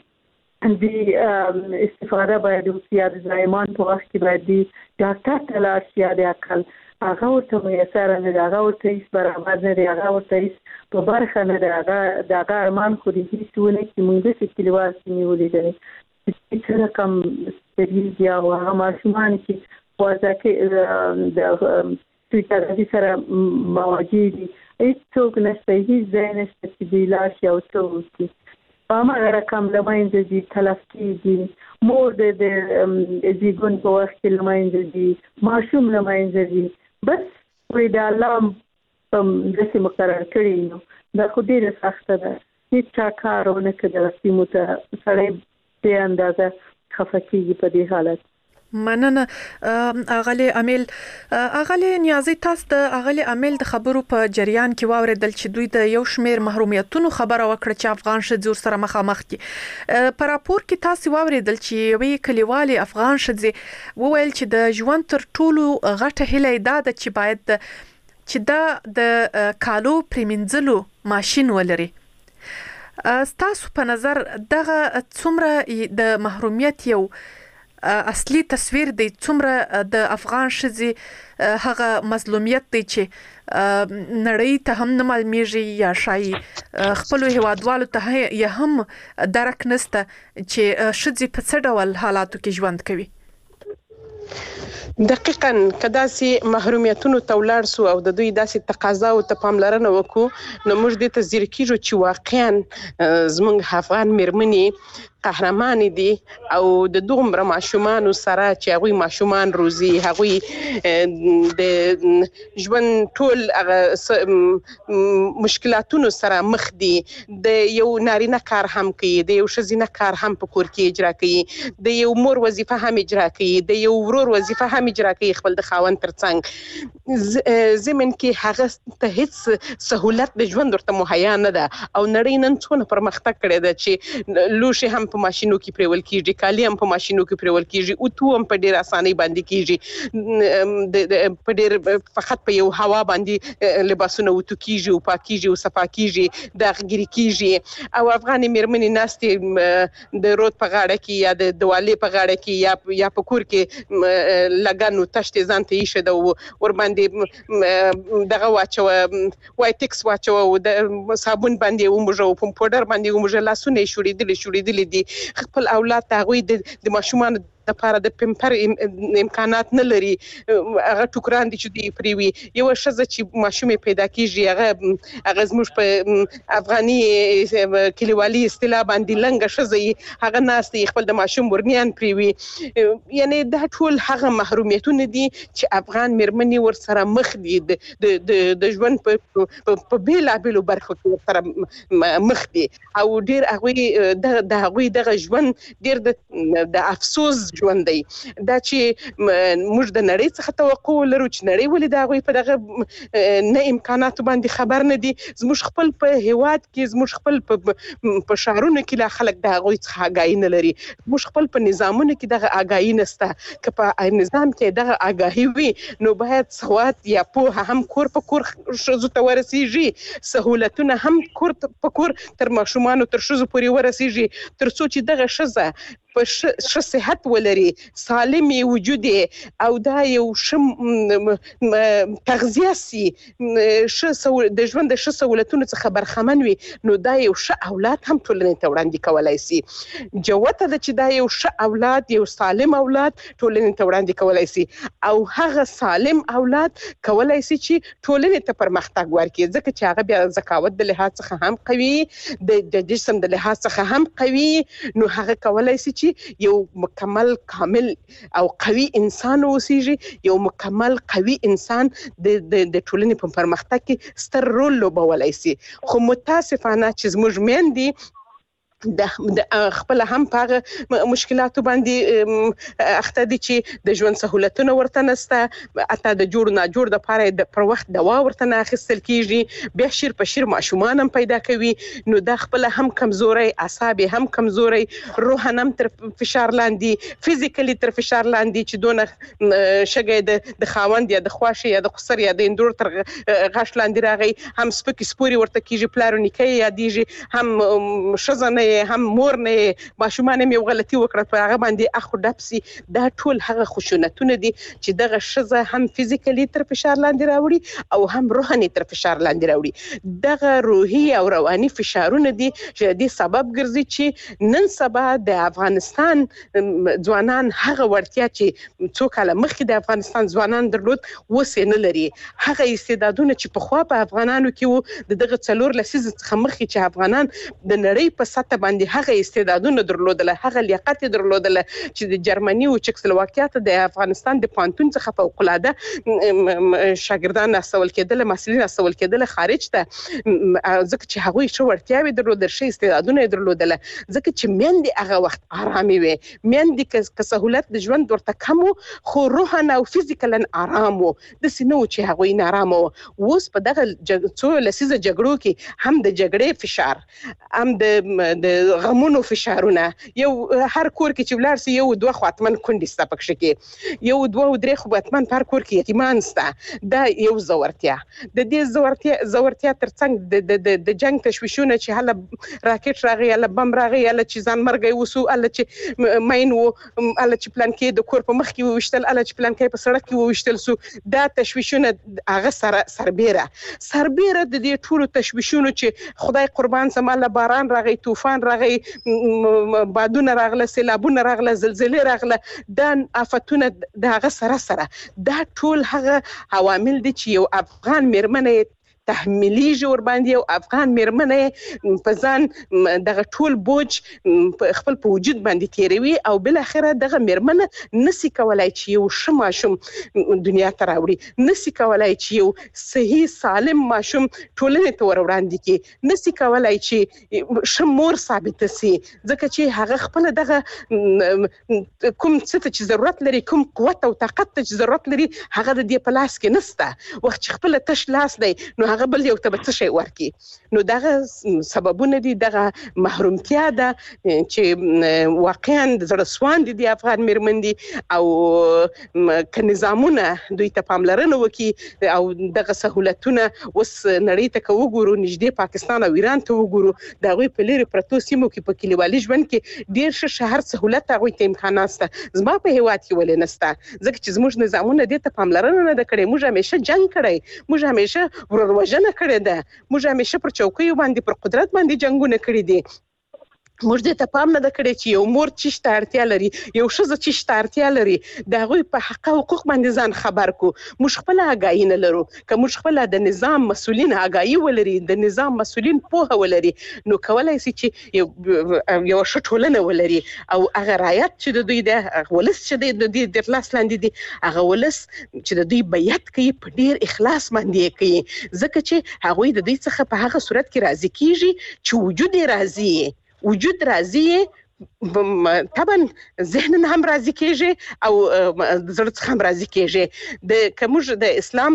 د استفاده باید وکړي یا د زایمان په وخت کې باید د ډاکټر ته لاړ شي یا د عقل هغه ورته میسره نه دی هغه ورته هېڅ برابر نه دی هغه ورته هېڅ په برخه نه دی هغه د هغه ارمان خو د هېڅ ونه کړي موږ داسې کلیوال سیمې ولیدلې چې څه رقم سترګېږي او هغه ماشومان چې وضع کې د سویچاغذي سره مواجه دي هېڅوک نشته هېڅ ځای نشته چې دوی لاړ شي او څه وکړي په هماغه رقم له منځه ځي تلف کېږي مور د زیږون په وخت کې له منځه ځي ماشوم له منځه ځي بس وایي د الله په داسې مقرر کړي نو دا خو ډېره سخته ده هېڅ چا کار ونه کړي دغه سیمو ته سړی بې اندازه خفه کېږي په دې حالت مننه اغلی امیل اغلی نیازی تاسو د اغلی امیل د خبرو په جریان کې واوریدل چې دوی د یو شمیر محرومیتونو خبره وکړه چې افغان ښځې سره مخامخ دي په راپور کې تاسو واوریدل چې یوې کلیوالي افغان ښځې وویل چې د ژوند تر ټولو غټه هیله دا ده چې باید چې دا د کالو پریمنځلو ماشين ولري تاسو په نظر دغه څومره د محرومیت یو اصلي تصویر دی څومره د افغان ښځې هغه مظلومیت دی چې نړۍ ته هم نه معلومیږي یا شاید خپلو هیوادوالو ته یې هم درک نشته چې ښځې په څه ډول حالاتو کې ژوند کوي دقیقاً کداسې محرومیتونو ته ولاړ سو او د دوی داسې تقاضا او ته پاملرنه وکړو نو موږ دې ته ځیر کیږو چې واقعاً زموږ افغان مېرمنې قهرمان دي او د دومره ماشومان سره چې هغه ماشومان روزي هغه د ژوند ټول مشکلاتونو سره مخ دي د یو نارینه کار هم کوي د یو ښځینه کار هم په کور کې اجرا کوي د یو مور وظیفه هم اجرا کوي د یو ورور وظیفه هم اجرا کوي خپل د خاوند ترڅنګ زمين کې هغه ته هیڅ سہولت د ژوند ورته مهیا نه ده او نړۍ نن څونه پرمختګ کړی ده چې لوښي هم په ماشينو کې پرېول کیږي کالی هم په ماشينو کې پرېول کیږي او تو هم په ډیر اسانۍ باندې کیږي د په ډیر فقط په یو هوا باندې لباسونه او تو کیږي او پاکیږي او صفا کیږي د غګری کیږي او افغاني مېرمنې ناستې د رود په غاړه کې یا د دوالې په غاړه کې یا یا په کور کې لګانو تشت ځان ته یې شد او ور باندې دغه واچو وای ټیکس واچو د صابون باندې وموجو په پودر باندې وموجو لاسونه شوړېدل شوړېدل دي خپل اولاد ته غوي د ماشومان لپاره د پمپر امکانات نه لري هغه ټوکران دي چې دی پریوي یو شزه چې ماشومه پیدا کیږي هغه هغه زموږ په افغاني کلیوالي اصطلاح باندې لنګ شزه هغه ناستي خپل د ماشوم ورنيان پریوي یعنی دا ټول هغه محرومیتونه دي چې افغان مېرمنې ور سره مخ دي د د ژوند په بیل بیل برخو کې سره مخ دي او ډیر هغه د هغه د ژوند ډیر د افسوس ژوند دی دا چې موږ د نړۍ څخه توقع لرو چې نړۍ ولې دا غوي په دغه نه امکانات باندې خبر نه دي زموږ خپل په هیواد کې زموږ خپل په شهرونو کې لا خلک دا غوي څخه آگاهی نه لري موږ خپل په نظامونو کې دغه آگاهی نشته که په نظام کې دغه آگاهی وي نو باید سواد یا په هم کور په کور شزو ته ورسیږي سہولتونه هم کور په کور تر ماشومان تر شزو پورې ورسیږي تر څو چې دغه شزه په ش صحت ولري سالم وجود او دا یو شم تغذیه سي ش د ژوند د ش سہولتونو څخه برخمن وي نو دا یو ش اولاد هم ټولنې ته وړاندې کولای سي جوته د چې دا یو ش اولاد یو سالم اولاد ټولنې ته وړاندې کولای سي او هغه سالم اولاد کولای سي چې ټولنې ته پرمختګ ورکړي ځکه چې هغه بیا زکاوت د لحاظ څخه هم قوي د جسم د لحاظ څخه هم قوي نو هغه کولای سي یو مکمل کامل او قوي انسان اوسېږي یو مکمل قوي انسان د د ټولنې په پرمختګ کې ستر رول لوبولای شي خو متاسفانه چې زموږ مېندې د خپل هم پاغه مشکلاتو باندې اخته دي چې د ژوند سہولتونه ورته نسته اته د جوړ نه جوړ د پاره د پر وخت دوا ورته نه اخیستل کیږي بیا شیر په شیر ماشومان هم پیدا کوي نو د خپل هم کمزوري اعصاب هم کمزوري روح هم تر فشار لاندې فزیکلی تر فشار لاندې چې دونه شګه د خاوند یا د خواشه یا د خسر یا د اندور تر غاښ لاندې راغی هم سپکی سپوري ورته کیږي پلارو نکي یا دیږي هم شزنه هم مور نه ماشومان مې غلطي وکړه په هغه باندې اخو ډپسي دا ټول هغه خشونتونه دي چې دغه شزه هم فزیکلی تر فشار لاندې راوړي او هم روحاني تر فشار لاندې راوړي دغه روحي او رواني فشارونه دي چې د سبب ګرځي چې نن سبا د افغانستان ځوانان هغه ورتیا چې څو کاله مخکې د افغانستان ځوانان درلود وسې نه لري هغه استعدادونه چې په خوا په افغانانو کې وو دغه څلور لسیز څخه مخکې چې افغانان د نړۍ په سطح باندې هغه استعدادونه درلودل هغه لیاقت درلودل چې د جرمني او چکسلواکیا ته د افغانستان د پانتون څخه فوق العاده شاګردان استول کېدل مسلین استول کېدل خارج ته ځکه چې هغه شو ورتیاوي درلودل شي استعدادونه درلودل ځکه چې مېندې هغه وخت آرامي وي مېندې که سہولت د ژوند ورته کم خو روحانه او فزیکلا آرام وو د سينو چې هغه نه آرام وو اوس په دغه څو لسیزه جګړو کې هم د جګړې فشار هم د د غمونو فشارونه یو هر کور کې چې ولر سي یو دوه خواتمن کندې ستا پکښ کې یو دوه درې خواتمن پر کور کې یتیمان ستا دا یو زورتیا د دې زورتیا زورتیا ترڅنګ د د جنگ تشویشونه چې هله راکټ راغی هله بم راغی هله چې ځان مرګ وسو هله چې ماين وو هله چې پلان کې د کور په مخ کې وشتل هله چې پلان کې په سړک کې وشتل سو دا تشویشونه هغه سره سربېره سربېره د دې ټولو تشویشونو چې خدای قربان سماله باران راغی طوفان راغی بادونه راغله سیلابونه راغله زلزلې راغله د آفتونه د هغه سره سره دا ټول هغه عوامل دي چې یو افغان مېرمنې تحمیلیږي ور باندې او افغان میرمنې په ځان دغه ټول بوج خپل په وجود باندې تیروي او بل اخره دغه میرمنه نسی کولای چې یو ښه ماشوم دنیا ته راوړي، نسی کولای چې یو صحیح سالم ماشوم ټولنې ته ور وړاندې کړي، نسی کولای چې ښه مور ثابت شي، ځکه چې هغه خپل دغه کوم څه چې ضرورت لري، کوم قوت او طاقت چې ضرورت لري، هغه د دې په لاس کې نسته. وخت چې خپل تش لاس دی نو هغه بل یو ته څه شي ورکی. نو دغه سببونه دي، دغه محرومتیا ده چې واقعا د زړه سوان دي د افغان میرمن دي او ک نظامونه دوی ته پاملرنه وکي او دغه سہولتونه وس نړۍ ته وګورو، نږدې پاکستان او ایران ته وګورو، دا غوي په لری پرتو سیمو کې په کلیوالي ژوند کې ډیر ښه شهر سہولت هغه ته امکانات شته. زما په هیواد کې ولې نسته؟ ځکه چې زموږ نظامونه دې ته پاملرنه نه کړې. موږ همیشه جنگ کړی، موږ همیشه وروروژنه کړې ده، موږ همیشه پر چوکیو باندې پر قدرت باندې جنگونه کړی دي. موږ دې ته پام نه کړی چې یو مور چیشته اړتیا لري، یو ښځه چیشته اړتیا لري، د هغوی په حق او حقوق باندې ځان خبر کو. موږ خپل آګاهي نه لرو. که موږ خپل د نظام مسؤلین آګاهي ولري، د نظام مسؤلین پوهه ولري، نو کولای شي چې یو یو ښه ټولنه ولري او هغه رعایت چې د دوی د ولس چې د دوی د لاس لاندې دي، هغه ولس چې د دوی بیعت کوي په ډیر اخلاص باندې کوي، ځکه چې هغوی د دوی څخه په هغه صورت کې راضي کیږي چې وجود یې راضي وجود راضي طبعا ذهن هم راضي کیږي او زړه څخه هم راضي کیږي. د کومج د اسلام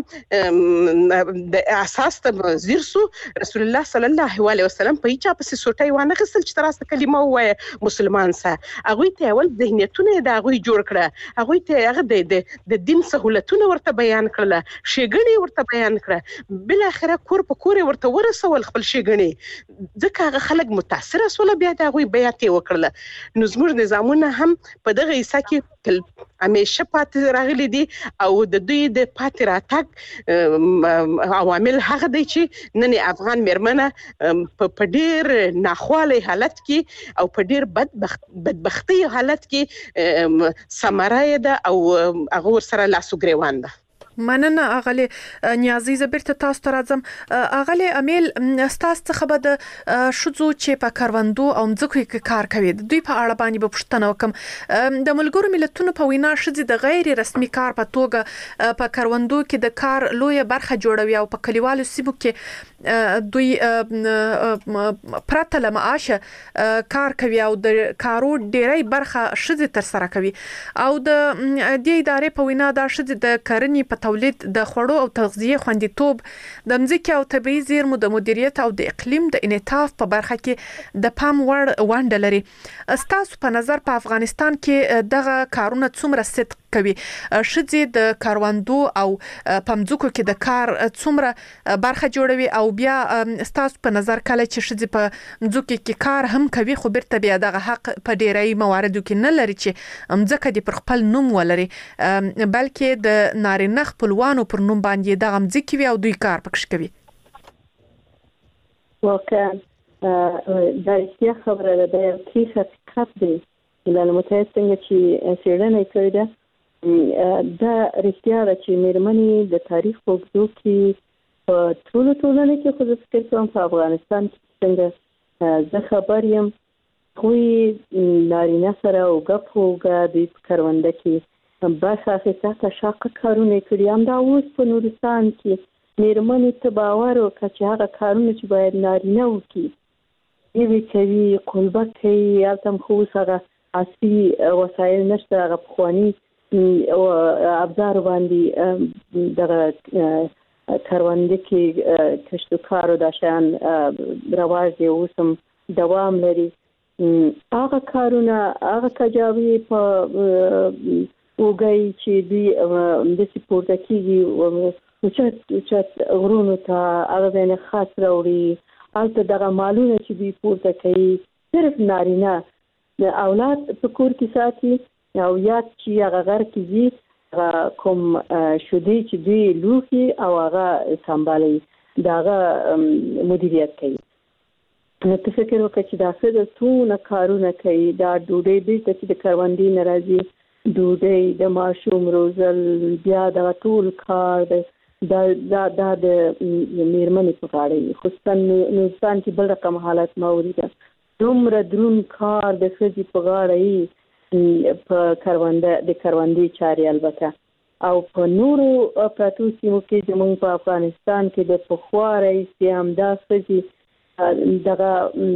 د اساس ته زیر سو رسول الله صلی الله علیه وسلم په چا پسې سوټي وانه غسل چې تراسته کلمه وایي مسلمان سه. هغه ته اول ذهنیتونه د هغه جوړ کړه، هغه ته هغه د د دین سہولتونه ورته بیان کړل، شیګنی ورته بیان کړه، بل اخره کور په کور ورته ورسول خپل شیګنی، ځکه هغه خلک متاثر سول بیا د هغه بیعت وکړل. نو زموږ نظامونه هم په دغه حصہ کې همیشه پاتې راغلي دي او د دوی د پاتې راتګ عوامل هغه دی چې نن افغان میرمنه په ډیر ناخوالي حالت کې او په ډیر بدبخت بدبختی حالت کې سمره ده او هغه سره لاسو ګریوان ده. مننه اغلی نیازی زبرت تاسو ته راځم. اغلی امیل ستاسو څخه به د شذو چې په کاروندو او مځکو کې کار کوي د دوی په اړه باندې به پوښتنه وکم. د ملګرو ملتونو په وینا شذې د غیر رسمي کار په توګه په کاروندو کې د کار لوی برخه جوړوي او په کلیوالو سیمو کې دوی پرته له معاشه کار کوي او د کارو ډیری برخه شذې تر سره کوي او د دې ادارې په وینا دا شذې د کرنې په تولید د خوړو او تغذیه خوندیتوب د مځکې او طبيعي زیرمو د مدیریت او د اقلیم د انعطاف په برخه کې د پام وړ ونډه لري. ستاسو په نظر په افغانستان کې دغه کارونه څومره صدق کوي؟ شذې د کاروندو او په مځکو کې د کار څومره برخه جوړوي او بیا ستاسو په نظر کله چې شذې په مځکو کې کار هم کوي خو بیرته بیا دغه حق په ډیری مواردو کې نه لري چې مځکه د پر خپل نوم ولري بلکې د نارینه خپلوانو پر نوم باندې دغه مځکې وي او دوی کار پکښ کوي؟ واقعا دا رښتیا خبره ده، دا یو تریخ حقیقت دی. ملل متحد څنګه چې څېړنه کړې ده دا رښتیا ده چې میرمنې د تاریخ په اوږدو کې په ټولو ټولنو کې خو زه فکر کوم په افغانستان کې څنګه زه خبر یم هغوی نارینه سره اوږه په اوږه دوی په کرونده کې بس اخیسته شاقه کارونه کړي. همدا اوس په نورستان کې میرمنې ته باور وکړه چې هغه کارونه چې باید نارینه وکړي یوې کوي، قلبه کوي، هلته هم خو اوس هغه عصري وسایل نشته، هغه پخواني ابزار باندې دغه کرونده کې کشت و کار او دا شیان رواج دی، اوس هم دوام لري. هغه کارونه هغه کجاوي په وګای چې دوی د سپورت کېږي اوچت اوچت غرونو ته هغه ځای خاص راوړي، هلته دغه مالونه چې دوی پورته کوي صرف نارینه د اولاد په کور کې ساتي او یاد چې هغه غر کې ځي کوم شودي چې دوی لوښي او هغه سمبالي دغه مدیریت کوي. نو ته فکر وکړه چې دا څه د څونه کارونه کوي، دا ډوډۍ بیرته چې د کروندې نه راځي ډوډۍ د ماشوم روزل بیا د ټول کار د دا دا دا د میرمنې په غاړه خصوصا نورستان کې بل رقم حالت ما ولیده دومره درون کار د ښځې په غاړه په کرونده د کروندې چارې البته او په نورو پراتو سیمو کې زموږ په افغانستان کې د پخوا رئیس همدا ښځې دغه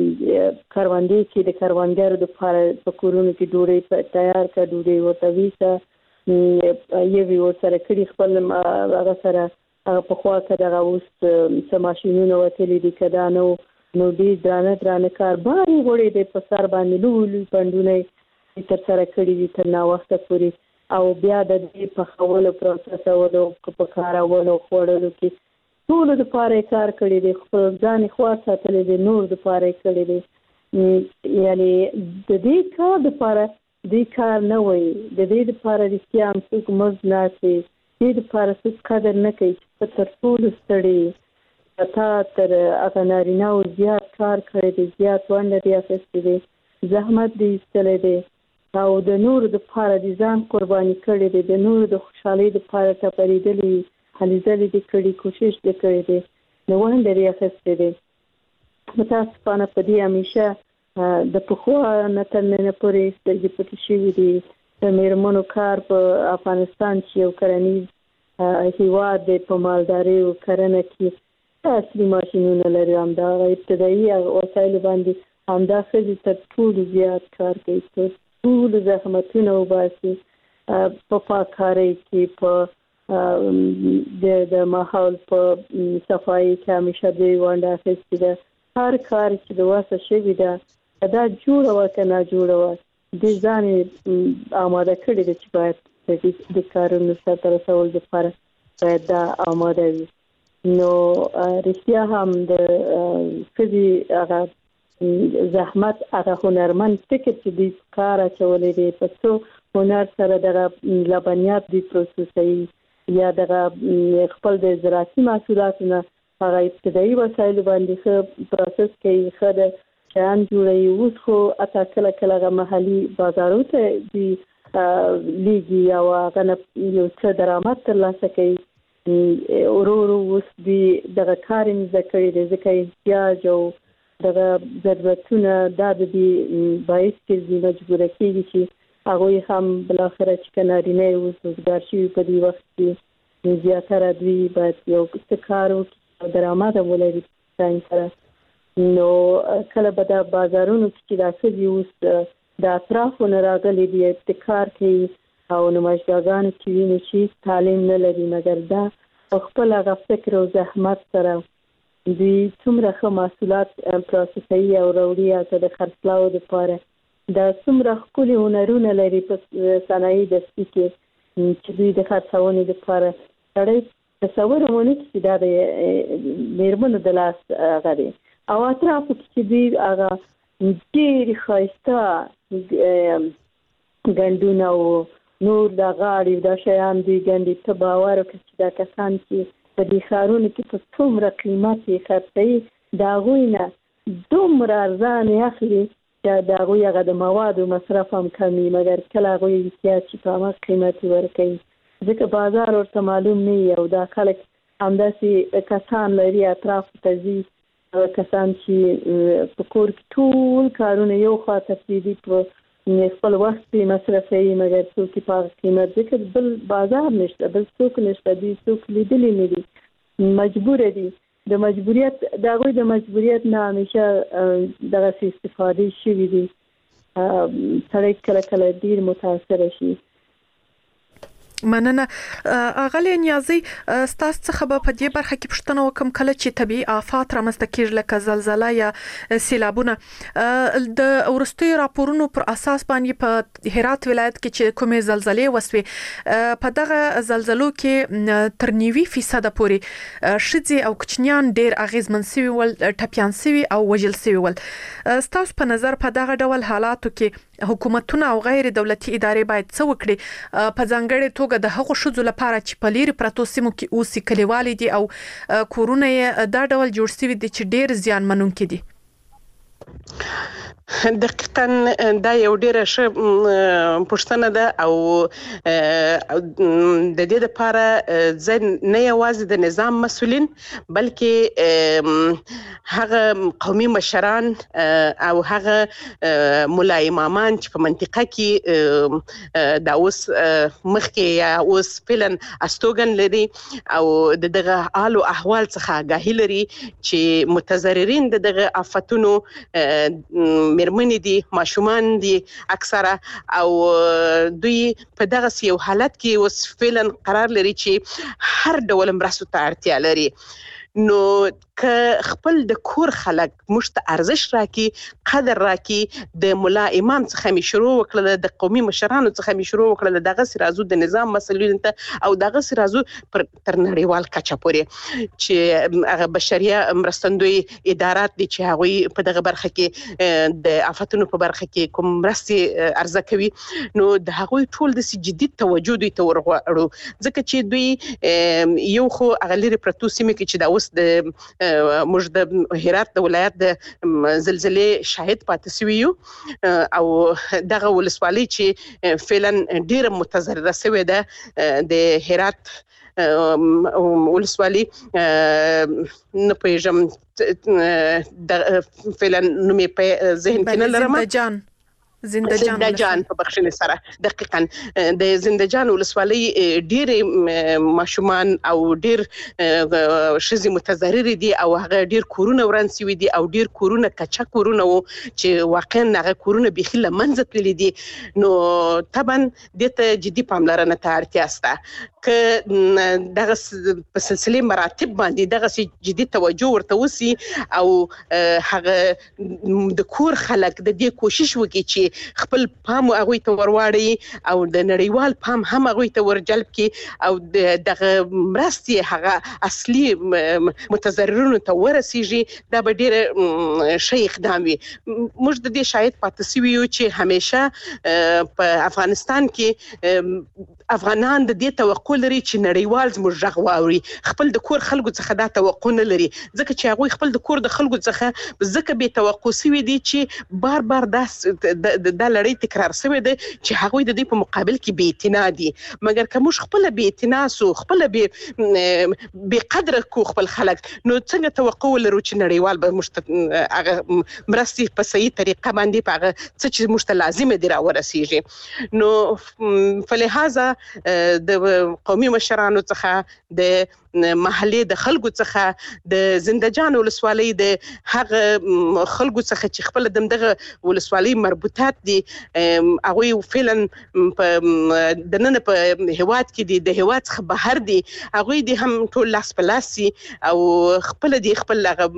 کروندې کې د کروندګرو دپاره په کورونو کې ډوډۍ تیار کړه ډوډۍ ورته ویسه یوې ورسره کړي خپل هغه سره هغه پخوا که دغه اوس څه ماشینونه وتلي دي که دا نو نو ډېر درانه درانه کار بارې غوړې دی په سر باندې لوی لوی پنډونه یې ترسره کړي دي تر ناوخته پورې او بیا د دې پخولو پروسسولو په کارولو خوړلو کې ټولو دپاره یې کار کړی دی خپل ځان یې خوا ساتلی دی نور دپاره یې کړی دی یعنې د دې کار دپاره دې کار نه وایي د دې دپاره رښتیا هم څوک مزد نه اخلي دې دپاره څوک قدر نه کوي چې په تر ټولو ستړي تا تر هغه نارینهو زیات کار کړی دی زیات ونډه دې اخیستې دی زحمت دې ایستلی دی او د نورو دپاره دې ځان قرباني کړی دی د نورو د خوشحالۍ دپاره ټپرېدلي هلې ځلې دې کړي کوشش دې کړی دی نو ونډه دې اخیستې دی متاسفانه په دې همیشه د پخوا نه تر ننه پورې سترګې پټې شوي دي د میرمنو کار په افغانستان چې یو کرنیز هیواد دی په مالدارۍ او کرنه کې عصري ماشینونه لري همدغه ابتدایي وسایلو باندې همدا ښځې تر ټولو زیات کار کوي تر ټولو زحمتونه وباسي په پاککارۍ کې په د ماحول په صفایي کې همیشه دوی ونډه اخیستې ده هر کار چې د وسه شوي ده دا جوړه وه که ناجوړه وه دې ځان یې آماده کړی دی چې باید د کارونو سرته رسولو دپاره باید دا آماده وي نو رښتیا هم د ښځې هغه زحمت هغه هنرمند فکر چې دوی کار اچولی دی په څو هنر سره دغه لبنیات دوی پروسسوي یا دغه خپل د زراعتي محصولاتو نه هغه ابتدایي وسایلو باندې ښه پروسس کوي ښه د شیان جوړوي اوس خو حتی کله کله هغه محلي بازارو ته دوی لیږي او هغه نه یو څه درآمد ترلاسه کوي ورو ورو اوس دوی دغه کار یې زده کړی دی ځکه احتیاج او دغه ضرورتونه دا د دې باعث کېږي مجبوره کېږي چې هغوی هم بالاخره چې که نارینه یې اوس روزګار شوي په دې وخت کې زیاتره دوی باید یو څه کار وکړي او درآمد هم ولري ځان سره نو کله به د بازارونو کې چې دا ښځې اوس د اطرافو نه راغلي دي ابتکار کوي او نمایشګاګانو کې وینو چې تعلیم نه لري مګر دا په خپل هغه فکر او زحمت سره دوی څومره ښه محصولات پروسسوي او راوړي هلته د خرڅلاو دپاره دا څومره ښکلي هنرونه لري په صنایع دستي کې چې دوی د خرڅونې دپاره سړی تصور هم ونه کړي چې دا د میرمنو د لاس هغه دی او اطرافو کې چې دوی هغه ډېرې ښایسته ګنډونه او نور دا غاړې دا شیان دوی ګنډي ته باور وکړه چې دا کسان چې په دې ښارونو کې په څومره قیمت یې خرڅوي د هغوی نه دومره ارزان یې اخلي چې د هغوی هغه د موادو مصرف هم کم وي مګر کله هغوی احتیاج چې په هماغه قیمت یې ورکوي ځکه بازار ورته معلوم نه وي او دا خلک همداسې کسان لري اطرافو ته ځي کسان چې په کور کې ټول کارونه یو خواته پرېږدي په خپل وخت پرې مصرفوي مګر څوک یې په هغه قیمت ځکه بل بازار نشته بل څوک نشته دوی څوک لیدلي نه دي مجبوره دي د مجبوریت د هغوی د مجبوریت نه همیشه دغسې استفادې شوي دي سړی کله کله ډېر متاثره شي مننه اغلی نیازي ستاسو څخه به په دې برخه کې پوښتنه وکم کله چې طبي آفات رامنځته کیږي لکه زلزلہ یا سیلابونه د ورستیو راپورونو پر اساس باندې په هرات ولایت کې چې کومې زلزلې وسوي په دغه زلزلو کې تر نیوي فیصد پورې شذي او کوچنیان ډیر اغیزمن سوي ول ټپيان سوي او وجل سوي ول ستاسو په نظر په دغه ډول حالاتو کې حکومتونه او غیر دولتي ادارې باید څه وکړي په ځانګړي توګه د هغو ښځو لپاره چې په لیرې پرتو سیمو کې اوسي کلیوالې دي او کورونه یې دا ډول جوړ شوي دي چې ډېر زیانمنونکي دي؟ دقیقاً دا یو ډیره ښه پوښتنه ده او د دې لپاره زه نه یوازې د نظام مسؤلین بلکې هغه قومي مشران او هغه ملا امامان چې په منطقه کې دا اوس مخکې یا اوس فعلا استوګن لري او د دغه حال او احوال څخه آگاهي لري چې متضررین د دغه آفتونو مرمنې دي ماشومان دي اکثره او دوی په دغه یو حالت کې اوس فعلا قرار لري چې هر ډول مرستو ته اړتیا لري نو که خپل د کور خلک موږ ته ارزښت راکړي قدر راکړي د ملا امام څخه می شروع وکړل د قومي مشرانو څخه می شروع وکړل دغه سرازو د نظام مسؤلین ته او دغه سرازو تر نړیوال کچه پورې چې هغه بشریه مرستندوی ادارات دي چې هغوی په دغه برخه کې د آفتونو په برخه کې کوم مرستې عرضه کوي نو د هغوی ټول د جدي توجه دوی ته ورغواړو ځکه چې دوی یو خو هغه لري پرتو سیمه کې چې دا اوس د موږ د هرات د ولایت د زلزلې شاهد پاتې شوي یو او دغه ولسوالۍ چې فعلا ډیره متضرره شوې ده د هرات ولسوالۍ نه پېژم فعلا نومې په ذهن کې نه لرم زندجان زندجان په بخښنې سره دقیقاً د زندجان ولسوالۍ ډېر ماشومان او ډېر ښځې متضررې دي او هغه ډېر کورونه وران شوي دي او ډېر کورونه کچه کورونه وو چې واقعا هغه کورونه بیخي له منځه تللي دي نو طبعا دې ته جدي پاملرنه ته اړتیا شته که دغه په سلسله مراتب باندې دغه جدي توجه ورته وسی او هغه د کور خلک د دې کوشش وکړي چې خپل پام هغه ته ورواړي او د نړیوال پام هم هغه ته ورجلب کړي او دغه مرستې هغه اصلي متضررونو ته ورسیږي دا به ډېر ښه اقدام وي موږ د دې شاهد پاتې شوي یو چې همیشه په افغانستان کې افغانان د دې توقع لري چې نړیوال زموږ غږ واوري خپل د کور خلکو څخه دا توقع نه لري ځکه چې هغوی خپل د کور د خلکو څخه ځکه بې توقع شوي دي چې بار بار دا دا لړۍ تکرار شوې ده چې هغوی د دې په مقابل کې بې اعتنا دي مګر که موږ خپله بې اعتنا سو خپله بې قدره کو خپل خلک نو څنګه توقع ولرو چې نړیوال به موږ ته هغه مرستې په صحیح طریقه باندې په هغه څه چې موږ ته لازمه دي راورسیږي نو فلهذا د قومي مشرانو څخه د محلي د خلکو څخه د زندجان ولسوالۍ د هغه خلکو څخه چې خپل دغه ولسوالۍ مربوطات دي هغوی فعلا په دننه په هیواد کې دي د هیواد څخه بهر دي هغوی دي هم ټول لاس په لاس سي او خپل دي خپل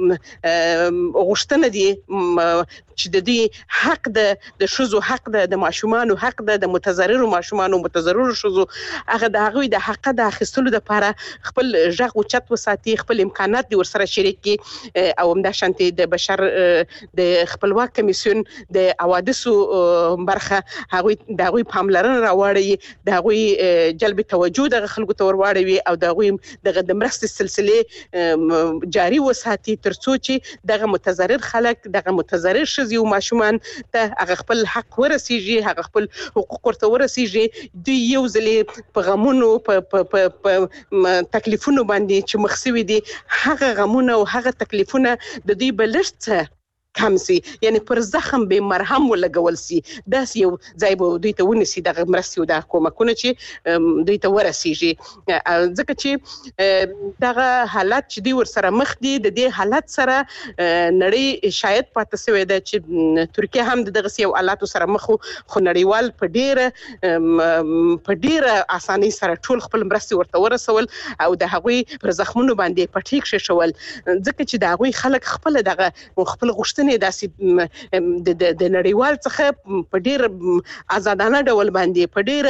غوښتنه دي چې د دې حق د د شذو حق د د ماشومان حق د د متضررو ماشومان او متضررو شذو هغه د هغه د حق د اخیستلو لپاره خپل ژغ او چت وساتي خپل امکانات دي ورسره شریک کی او همدا شانتي د بشر د خپلواک کمیسیون د حوادثو برخه هغه د هغه پاملرنه راوړي د هغه جلب توجه د خلکو ته ورواړي او د هغه د مرستې سلسله جاري وساتي ترڅو چې دغه متضرر خلک دغه متضرر شذ یو ماشومان ته هغه خپل حق ورسیږي هغه خپل حقوق ورته ورسیږي دوی یو ځلې په غمونو په تکلیفونو باندې چې مخسوي دي هغه غمونه او هغه تکلیفونه د دوی بلشت کم سي یعنی پر زخم به مرهم ولګول سي دا یو ځای به دوی ته ونیسي دغه مرستې او د کومکونه چې دوی ته ورسیږي ځکه چې دغه حالت چې دوی ورسره مخ دي د دې حالت سره نړۍ شاید پاتې شوې ده چې ترکیه هم دغه یو حالات سره مخ خو نړیوال په ډیره په ډیره اسانۍ سره ټول خپل مرستې ورته ورسول او د هغوی پر زخمونو باندې پټې کښول ځکه چې د هغوی خلک خپل دغه خپل غوښتنې داسې د نړیوال څخه په ډېر آزادانه ډول باندې په ډېر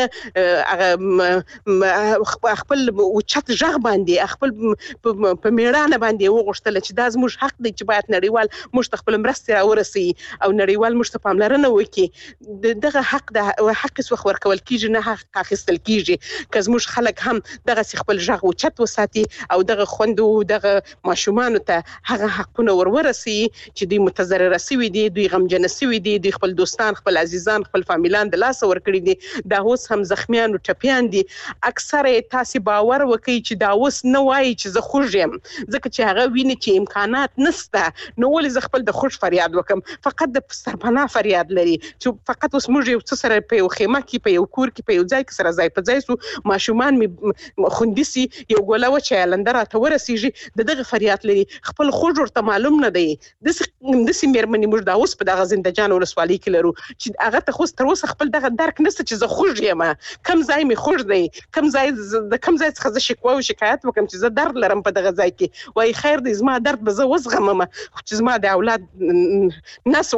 خپل اوچت غږ باندې خپل په میړانه باندې وغوښتل چې دا زموږ حق دی چې باید نړیوال موږ ته خپل مرستې راورسوي او نړیوال موږ ته پاملرنه وکړي دغه حق د حق هیڅ وخت ورکول کېږي نه حق اخیستل کېږي که زموږ خلک هم دغسې خپل غږ اوچت وساتي او دغه خویندو دغه ماشومانو ته هغه حقونه ور ورسوي چې دوی متضرر شوي دي، دوی غمجن شوي دي، دوی خپل دوستان، خپل عزیزان، خپل فامیلان د لاس ورکړي دي، دا اوس هم زخمیان او ټپیان دي. اکثره تاسو باور وکړئ چې دا اوس نه وایي چې زه خوږ یم، ځکه چې هغه ویني چې امکانات نشته، نو ولې زه خپل د خوږ فریاد وکم؟ فقط د سرپناه فریاد لري چې فقط اوس موږ یو څه سره په یو خیمه کې، په یو کور کې، په یو ځای کې سره ځای په ځای سو، ماشومان مې خوندي سي، یو ګوله وچه لنده راته ورسیږي، د دغه فریاد لري. خپل خوږ ورته معلوم نه دی. داسې مېرمنې موږ دا اوس په دغه زندهجان ولسوالۍ کې لرو چې هغه ته خو تر اوسه خپل دغه درک نشته چې زه خوږ یم، کوم ځای مې خوږ دی، کوم ځای د کوم ځای څخه زه شکوه او شکایت وکم چې زه درد لرم په دغه ځای کې. وایي خیر دی، زما درد به زه وزغمم، چې زما د اولاد نس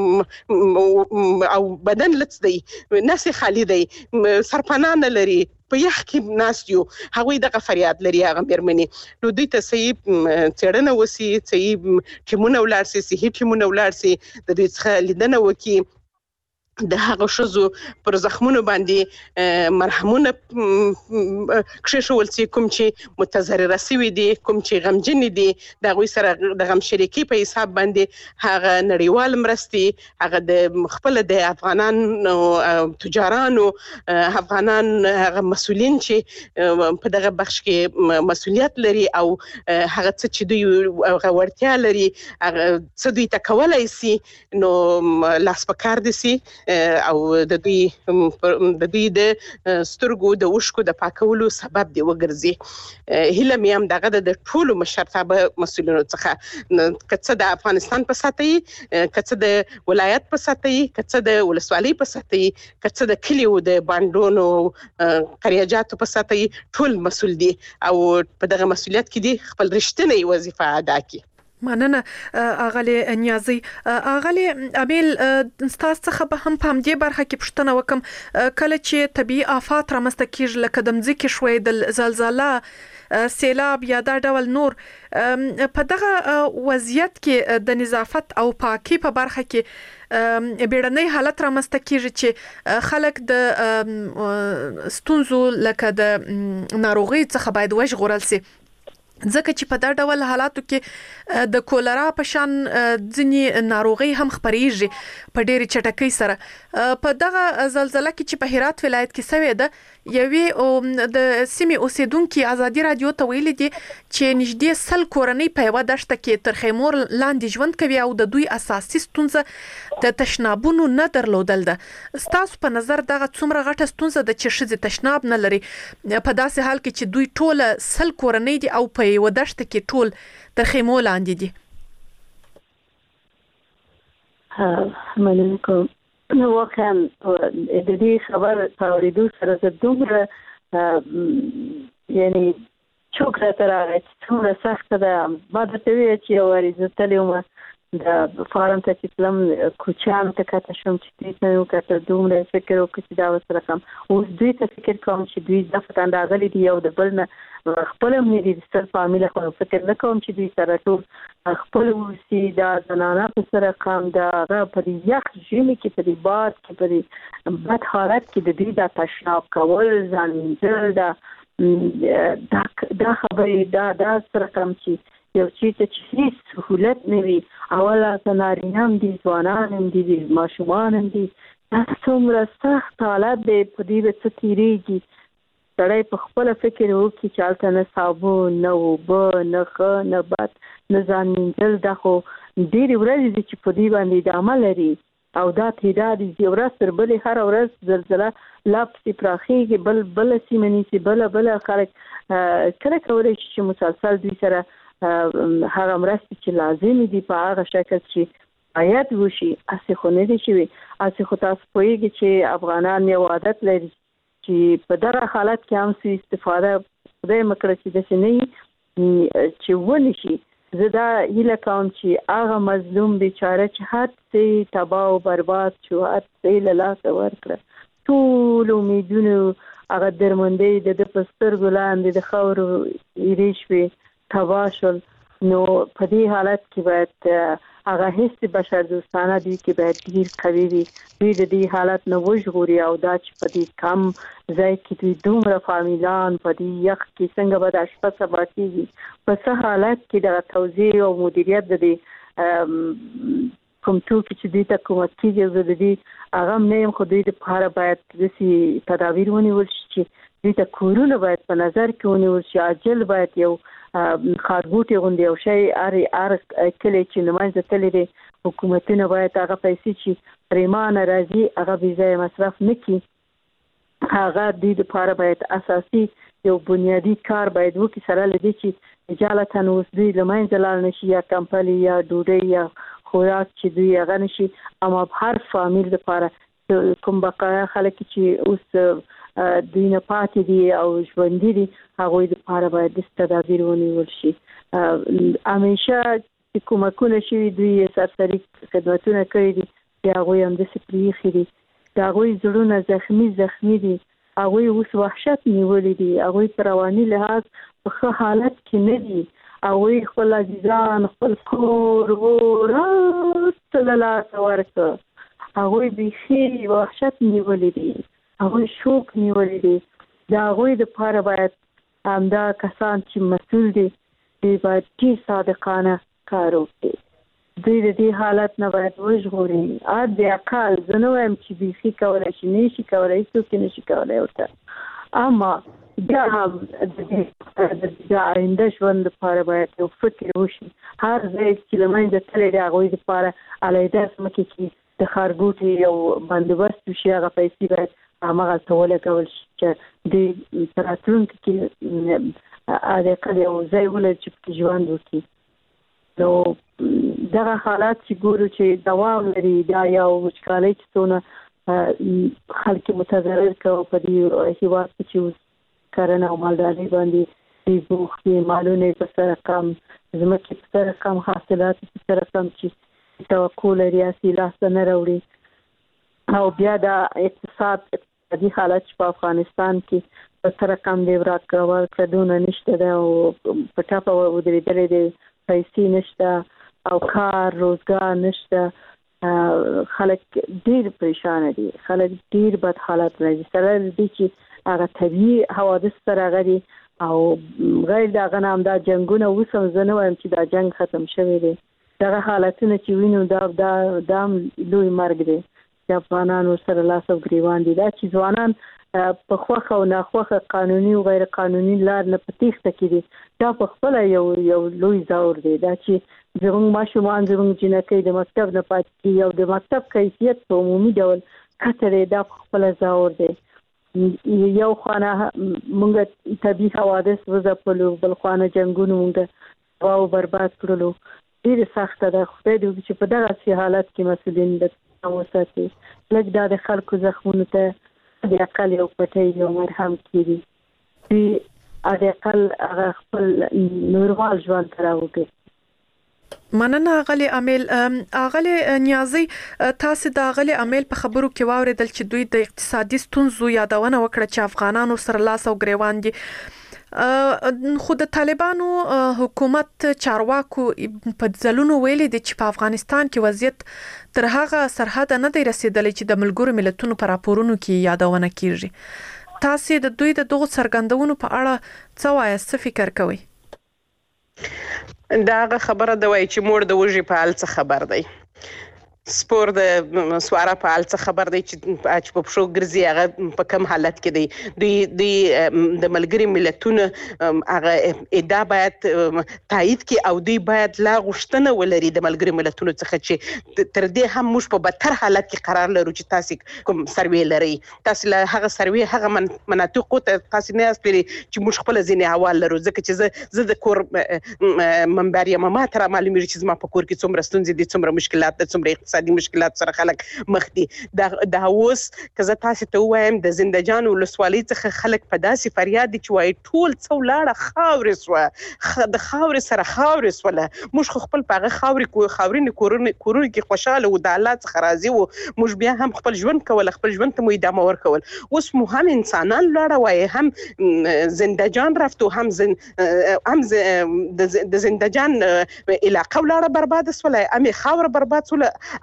او بدن لڅ دی، نس خالی دی، سرپناه نه لري، په یخ کې ناست یو. هغوی دغه فریاد لري هغه مېرمنې. نو دوی ته صحیح څېړنه وسي، صحیح ټیمونه ولاړ سي، صحي ټیمونه ولاړ سي، د دوی څخه لیدنه وکړي، د هغه ښځو پر زخمونو باندې مرهمونه کښېښول سي، کوم چې متضرره شوي دي، کوم چې غمجنې دي، د هغوی سره د غم شریکي په حساب باندې هغه نړیوال مرستې، هغه د خپله د افغانانو تجارانو، افغانان هغه مسؤلین چې په دغه بخش کې مسؤلیت لري او هغه څه چې دوی هغه وړتیا لري، هغه څه دوی ته کولی سي، نو لاس په کار دي سي او د دوی د دوی د سترګو د اوښکو د پاکولو سبب دی وګرځي. هیله مې هم دغه د ټولو مشرتابه مسؤلینو څخه، که څه د افغانستان په سطحه یي، که څه د ولایت په سطحه یي، که څه د ولسوالۍ په سطحه یي، که څه د کلیو د بانډونو قریاجاتو په سطحه یي، ټول مسؤل دي او په دغه مسؤلیت کې دي خپل رښتینی وظیفه ادا کړي. مننه اغلی نیازی. اغلی امیل ستاسو څخه به هم په همدې برخه کې پوښتنه وکم، کله چې طبیعي آفات رامنځته کیږي لکه د مځکې ښویدل، زلزله، سیلاب یا دا ډول نور، په دغه وضعیت کې د نظافت او پاکي په برخه کې بیړنۍ حالت رامنځته کیږي چې خلک د ستونزو لکه د ناروغي څخه باید وژغورل سي، ځکه چې په دا ډول حالاتو کې د کولرا په شان ځینې ناروغي هم خپرېږي په ډېرې چټکۍ سره. په دغه زلزله کې چې په هرات ولایت کې سوې ده، یوې د سیمې اوسیدونکو ازادي رادیو ته ویلي دي چې نږدې سل کورنۍ په یوه دښته کې تر خیمور لاندې ژوند کوي او د دوی اساسي ستونزه د تشنابونو نه درلودل ده. ستاسو په نظر دغه څومره غټه ستونزه ده چې ښځې تشناب نه لري په داسې حال کې چې دوی ټوله سل کورنۍ دي او په یوه دښته کې ټول تر خیمو لاندې دي؟ مننه کوم. واقعا د دې خبر په اورېدو سره زه دومره یعنی چوک راته راغی چې څومره سخته ده. ما درته وویل چې یو وارې زه تللې وم د فارم ته چې تلم، کوچیانو ته کته شوم چې دوی ته مې وکتل، دومره فکر وکړ چې دا ورسره کوم. اوس دوی ته فکر کوم چې دوی دفتن راغلي دي یو د بل نه، خپل هم نه دي ستر فامیله، خو فکر نه کوم چې دوی سره ټول خپل اوسي. دا زنانه په سره قام د هغه په دې یخ ژمي کې، په دې باد کې، په دې بد حالت کې د دوی دا تشناب کول، ځان مینځل، دا دا خبرې دا دا سره کوم چې یو چې چې هیڅ سهولت نه وي. اوله نارینه هم دي، ځوانان هم دي، ماشومان هم دي، دا څومره سخت حالت دی. په دې به څه تېرېږي؟ سړی په خپله فکر وکړي چې هلته نه صابون، نه اوبه، نه ښه، نه بد، نه ځان مینځل. دا خو ډېرې ورځې دي چې په دې باندې ادامه لري او دا تعداد یې ورځ تر بلې هره ورځ زلزله لا پسې پراخېږي، بل بله سیمه نیسي، بله بله خلک کله کولی شي چې مسلسل دوی سره هغه مرستې چې لازمې دي په هغه شکل چې باید وشي. هسې خو نه دي شوي. هسې خو تاسو پوهېږئ چې افغانان یو عادت لري چې په دغه حالت کې هم څه استفاده خدای مه کړه چې داسې نه وي چې ونه شي. زه دا هیله کوم چې هغه مظلوم بیچاره چې هر څه تباه او برباد شو، هر څه له لاسه ورکړه، ټول امیدونه هغه درمندۍ د ده په سترګو لاندې د خاورو ایرې شوې، تباه شول. نو په دې حالت کې باید هغه حس بشر دوستانه دوی کې باید ډېر قوي وي. دوی د دې حالت نه وژغوري او دا چې په دې کم ځای کې دوی دومره فامیلان په دې یخ کې څنګه به دا شپه سبا کېږي، په څه حالت کې دغه توزیع او مدیریت د دې کوم توکي چې دوی ته کومک کیږي زه د دې هغه نه یم، خو دوی لپاره باید داسې تدابیر ونیول شي چې دوی ته کورونه باید په نظر کې ونیول شي. عاجل باید یو ښارګوټي غوندې یو شی هر کلی چې له منځه تللی دی حکومتونه باید هغه پیسې چې پرېمانه راځي هغه بې ځایه مصرف نه کړي، هغه دوی لپاره باید اساسي یو بنیادي کار باید وکړي، سره له دې چې اجالتا اوس دوی له منځه لاړ نه شي، یا کمپلي یا ډوډۍ یا خوراک چې دوی هغه نه شي. اما هر فامیل لپاره کوم بقایا خلک چې اوس دوی نه پاتې دي او ژوندي دي هغوی لپاره باید داسې تدابیر ونیول شي. همیشه چې کومکونه شوي دوی سرسري خدمتونه کړي دي چې هغوی همداسې پرېښي دي، د هغوی زړونه زخمي زخمي دي، هغوی اوس وحشت نیولي دي، هغوی په رواني لحاظ په ښه حالت کې نه دي، هغوی خپل عزیزان خپل کور ور ټول له لاسه ورکړه، هغوی بیخي وحشت نیولي دي، هغوی شوق نیولي دي. د هغوی دپاره باید همدا کسان چې مسؤل دي دوی باید ډېر صادقانه کار وکړي، دوی د دې حالت نه باید وژغوري. حد اقل زه نه وایم چې بیخي کولی شي، نه شي کولی، هېڅوک یې نه شي کولی ورته، اما بیا هم د آینده ژوند لپاره باید یو فکر وشي. هر ځای چې له منځه تللی دی هغوی دپاره علیحده ځمکې کې د ښارګوټي یو بندوبست وشي، هغه پیسې باید همغلته ولګول شي چې دوی په راتلونکي کې حد اقل یو ځای ولري چې پکې ژوند وکړي. نو دغه حالات چې ګورو چې دوام لري، دا یو وچکالۍ چې څونه خلک متضرر کوي په دې هېواد کې چې اوس کرنه او مالداري باندې دوی بوخت دي، مالونه یې په څه رقم، ځمکې په څه رقم، حاصلات په څه رقم چې توقع لري هسې لاسته نه راوړي. او بیا د اقتصاد اقتصادي حالت چې په افغانستان کې په څه رقم دی، ورکړه ورکړه دونه نشته ده او په ټپه ودرېدلی دی، پیسې نشته او کار روزګار نشته، خلک ډېر پریشانه دي، خلک ډېر بد حالت راځي، سره دې چې هغه طبیعي حوادث سره هغه دي او غیر د هغه نه همدا جنګونه اوس هم زه نه وایم چې دا جنګ ختم شوی دی. دغه حالتونه چې وینو دا دا دا لوی مرګ دی چې افغانان ورسره لاس او ګریوان دي. دا چې ځوانان په خوښه او ناخوښه قانوني او غیر قانوني لار نه په تېښته کې دي، دا په خپله یو یو لوی ځور دی. دا چې زموږ ماشومان زموږ جینکۍ د مکتب نه پاتې کېږي او د مکتب کیفیت په عمومي ډول کته دی، دا په خپله ځور دی. یو خانه مونږ طبیعي حوادث وځپلو، بل خانه جنګونو مونږ تباه او برباد کړلو، ډېرې سخته ده. خدای دې وکړي چې په دغسې حالت کې مسؤلین د وساتي، لږ دا د خلکو زخمونو ته د اقل یو پټۍ یو مرهم کېږي، دوی د اقل هغه خپل نورمال ژوند ته راوګرځي. مننه اغلی عامل. اغلی نیازی تاسو د اغلی عامل په خبرو کې واوریدل چې دوی د اقتصادي ستونزو یادونه وکړه چې افغانانو سره لاس او ګریوان دي، خو د طالبانو حکومت چارواکو په ځلونو ویلي دي چې په افغانستان کې وضعیت تر هغه سرحد نه دی رسیدلی چې د ملګرو ملتونو په راپورونو کې یادونه کیږي. تاسو د دوی د دغو څرګندونو په اړه څه وایاست، څه فکر کوئ؟ دا هغه خبره ده وایي چې مور د وږي په حال څه خبر دی، سپور د سواره په حال څه خبر دی چې په پښو ګرځي هغه په کم حالت کې دی. دوی دوی د ملګري ملتونو هغه ادعا باید تایید کړي او دوی باید لا غوښتنه ولري د ملګري ملتونو څخه چې تر دې هم موږ په بدتر حالت کې قرار لرو چې تاسو کوم سروې لري، تاسو له هغه سروې هغه مناطقو ته تاسو نه یاست لري چې موږ خپل ځینې احوال لرو، ځکه چې زه زه د کور منبر یم، ما ته معلومیږي چې زما په کور کې څومره ستونزې دي، څومره مشکلات دي، څومره اقتصادي مشکلات سره خلک مخ دي. دا اوس که زه تاسو ته ووایم د زندجان ولسوالۍ څخه خلک په داسې فریاد دي چې وایي ټول څه ولاړه خاورې سوه، د خاورې سره خاورې سوله، موږ خو خپل په هغه خاورې خاورینې کورونو کې خوشحاله وو، د الله څخه راضي وو، موږ بیا هم خپل ژوند کول، خپل ژوند ته مو ادامه ورکول. اوس مو هم انسانان لاړه وایي، هم زندجان رفتو، هم هم د زندجان علاقه ولاړه برباد سوله، هم خاور برباد سوله،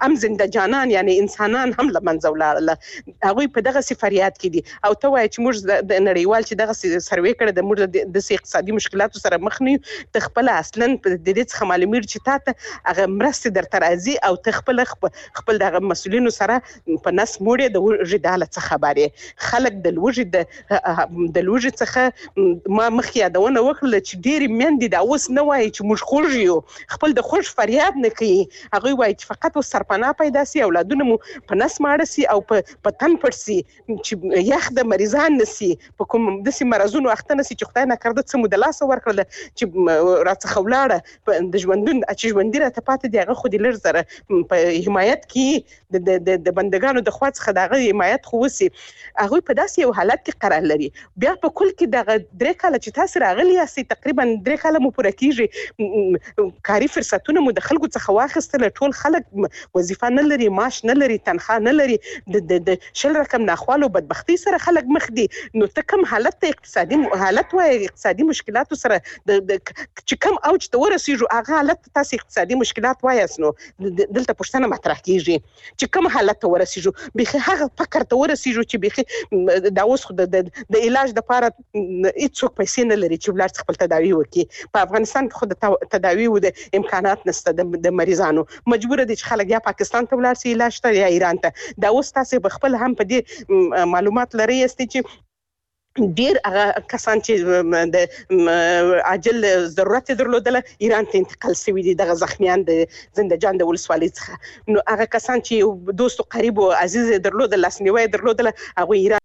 هم زنده جانان یعنی انسانان هم لمنځه ولاړل. هغه په دغه فریاد کې دي او ته وایي چې موږ د نړیوال چې دغه سروې کړه د موږ د اقتصادي مشکلاتو سره مخ نه یو. ته خپل اصلا د دې څخه معلومیږي چې تاسو هغه مرستې درته راځي او ته خپل خپل دغه مسؤلینو سره په نس موړې د وجداله څخه خبرې خلک د لوجي د د لوجي څخه ما مخ یادونه وکړه چې ډېری میندې دا اوس نه وایي چې موږ خوږ یو خپل د خوښ فریاد نه کوي. هغه وایي چې فقط وس سرپناه پیدا سي اولادونه مو په نس ماړه سي او په تن پړ سي چې یخ د مریضان نسی په کوم د سي مرزونو اختنه سي چې خدای نه کړد څه مدلاس ورکړل چې راڅخه ولاړه د ژوندون چې ژوندۍ راته پاتې دی هغه خو د لږ زره په حمایت کې د د بندګانو د خوا څخه دغه حمایت خو وسی. هغه په داسې یو حالت کې قرار لري. بیا په کل کې دغه درې کاله چې تاسو راغلی یاستئ تقریبا درې کاله مو پوره کیږي کاري فرصتونه مو د خلکو څخه واخیستل. ټول خلک وظیفه نه لري معاش نه لري تنخواه نه لري د شل رقم ناخوالو بدبختی سره خلک مخ دي. نو ته کوم حالت ته اقتصادي حالت وای اقتصادي مشکلاتو سره د چې کوم اوج ته ورسیږو هغه حالت تاسو اقتصادي مشکلات وایاست. نو دلته پښتنه مطرح کیږي چې کوم حالت ته ورسیږو به هغه فکر ته ورسیږو چې به دا اوس د د علاج د لپاره هیڅ پیسې نه لري چې ولر خپل تداوی وکړي. په افغانستان کې خو د تداوی او د امکانات نشته د مریضانو. مجبور دي چې خلک یا پاکستان ته ولر سي علاج ته یا ایران ته. دا اوس تاسو په خپل هم په دې معلومات لري است چې ډیر هغه کسان چې د عاجل ضرورت درلودل ایران ته انتقال شوی دي دغه زخمیان د زنده‌جان د ولسوالۍ څخه. نو هغه کسان چې دوست او قریب او عزیز درلودل لاسنیوي درلودل هغه ایران.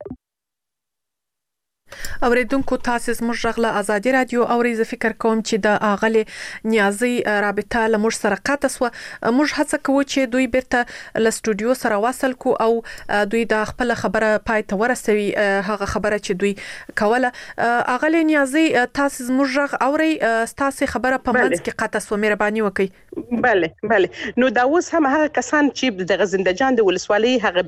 اوریدونکو تاسو زموږ غږ له ازادي رادیو او زه فکر کوم چې د اغلی نیازي رابطه لمر سره قطع سو. موږ هڅه کوو چې دوی بیرته له سټوډیو سره واصل کو او دوی د خپل خبره پای ته ورسوي هغه خبره چې دوی کوله. اغلی نیازي تاسو زموږ غږ اوري تاسو خبره په منځ کې قطع سو مهرباني وکړئ. بله بله نو دا اوس هم هغه کسان چې د زنده‌جان د ولسوالۍ هغه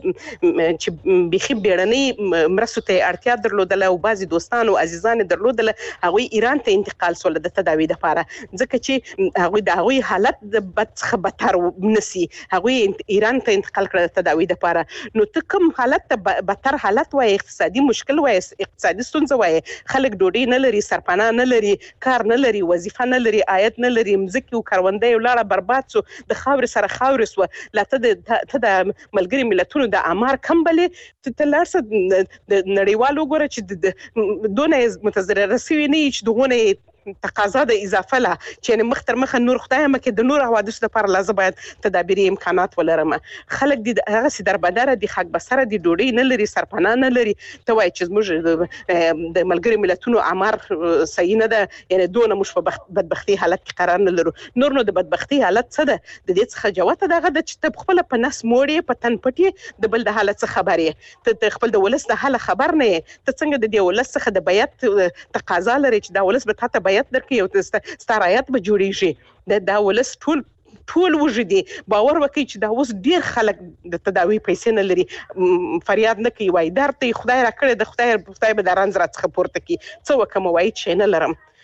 چې بيخي بیړنۍ مرستو ته اړتیا درلودله او بعضي دوستانو عزیزان درلودل هغه ایران ته انتقال سول د تداوی لپاره ځکه چې هغه د هغه حالت د بدخه بتر نسی هغه ایران ته انتقال کړ د تداوی لپاره. نو ته کوم حالت ته بتر حالت وای اقتصادي مشکل وای اقتصادي ستونزه وای خلک ډوډۍ نه لري سرپناه نه لري کار نه لري وظیفه نه لري عاید نه لري مزکی او کاروندې ولاړه برباد سو د خاور سره خاور سو لاته د ملګری ملتونو د امر کمبلې ته لارسه د نړیوالو ګوره چې دونه متضرره سوي نه چې دغه تقاضا د اضافه لا چې مختر مخ نور خدای مکه د نور حوادث لپاره لازم باید تدابیر امکانات ولرم. خلک د هغه سي دربدار دي خاک بسره دي ډوډۍ نه لري سرپناه نه لري. ته وای چې موږ د ملګری ملتونو امر صحیح نه ده یعنی دونه مش په بدبختی حالت کې قرار نه لرو. نور نو د بدبختی حالت څه ده د دې څخه جوته دغه د چې خپل په نس موړې په تن پټي د بل د حالت څخه خبرې ته خپل د ولس د حل خبر نه ته څنګه د دې ولس څخه د بیعت تقاضا لري چې دا ولس به تاسو بیعت درکې او ستارایت به جوړیږي د دا ولس ټول ټول وجدي باور وکړي چې دا اوس ډیر خلک د تداوی پیسې نه لري فریاد نه کوي وای درته خدای را کړی د خدای خدای به دران زړه څخه پورته کی څه وکم وای چې نه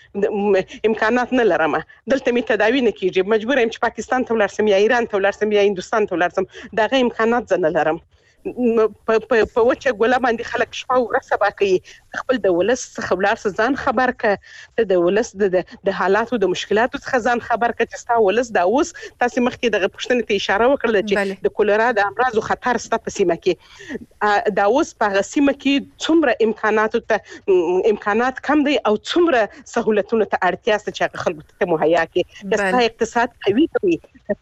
لرم امکانات نه لرم دلته می تداوی نه کیږي مجبور یم چې پاکستان ته ولرسم یا ایران ته ولرسم یا هندستان ته ولرسم دغه امکانات زنه لرم. په په وچه ګوله باندې خلک شپه او ورځ سبا کوي خپل د ولس خبرار ځان خبر ک ته د ولس د د حالاتو د مشکلاتو څخه ځان خبر ک چې تاسو ولس دا اوس تاسو مخکې د پښتنې ته اشاره وکړه چې د کولرا د امراض خطر ست په سیمه کې دا اوس په سیمه کې څومره امکانات ته امکانات کم دي او څومره سہولتونه ته اړتیا ست چې خلکو ته مهیا کې د اقتصاد قوي کوي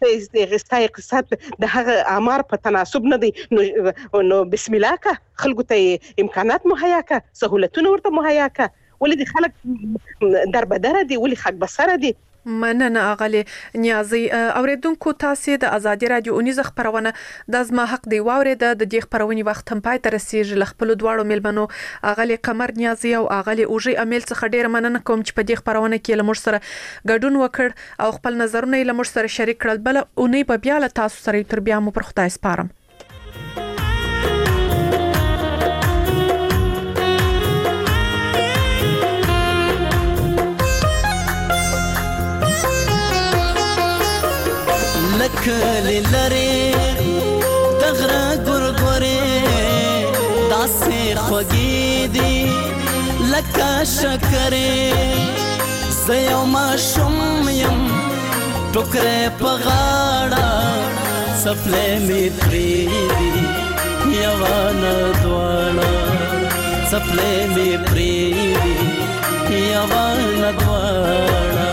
د اقتصاد د هغه امر په تناسب نه دي. نو بسم الله کا خلکو ته امکانات مهیا کا سہولتونه ورته مهیا کا ولې د خلک دربدره دي ولې خلک بسره دي. مننه اغلی نیازي اوریدونکو تاسو د ازادي رادیو اونیز خبرونه د زما حق دی واورید د دې خبرونې وخت هم پای تر رسیدل خپل دواړو ملبنو اغلی قمر نیازي او اغلی اوجي امیل څخه ډیر مننه کوم چې په دې خبرونه کې لمر سره ګډون وکړ او خپل نظرونه لمر سره شریک کړل. بل اونې په بیا له تاسو سره تر بیا مو پر خدای سپارم. لك لکلی لری دغره ګورګورې داسې خوږې دي لکه شکرې زه یو ماشوم یم ټوکرې په غاړه څپلۍ مې پرېږدي یوه نه دواړه څپلۍ مې پرېږدي یوه نه دواړه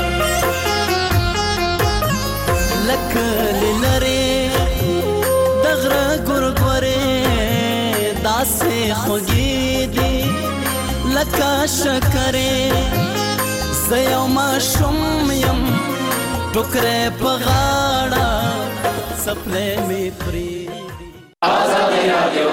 لکلی لری دغره ګورګورې داسې خوږې دي لکه شکرې زه یو ماشوم یم ټوکرې په غاړه څپلۍ مې پرېږدي. آزادي راډیو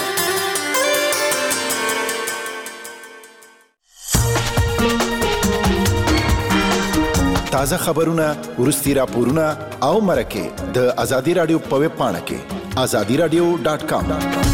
تازه خبرونه ورستي راپورونه او مرکه د آزادي راډیو په ویب پاڼه کې آزادي راډیو ډاٹ کام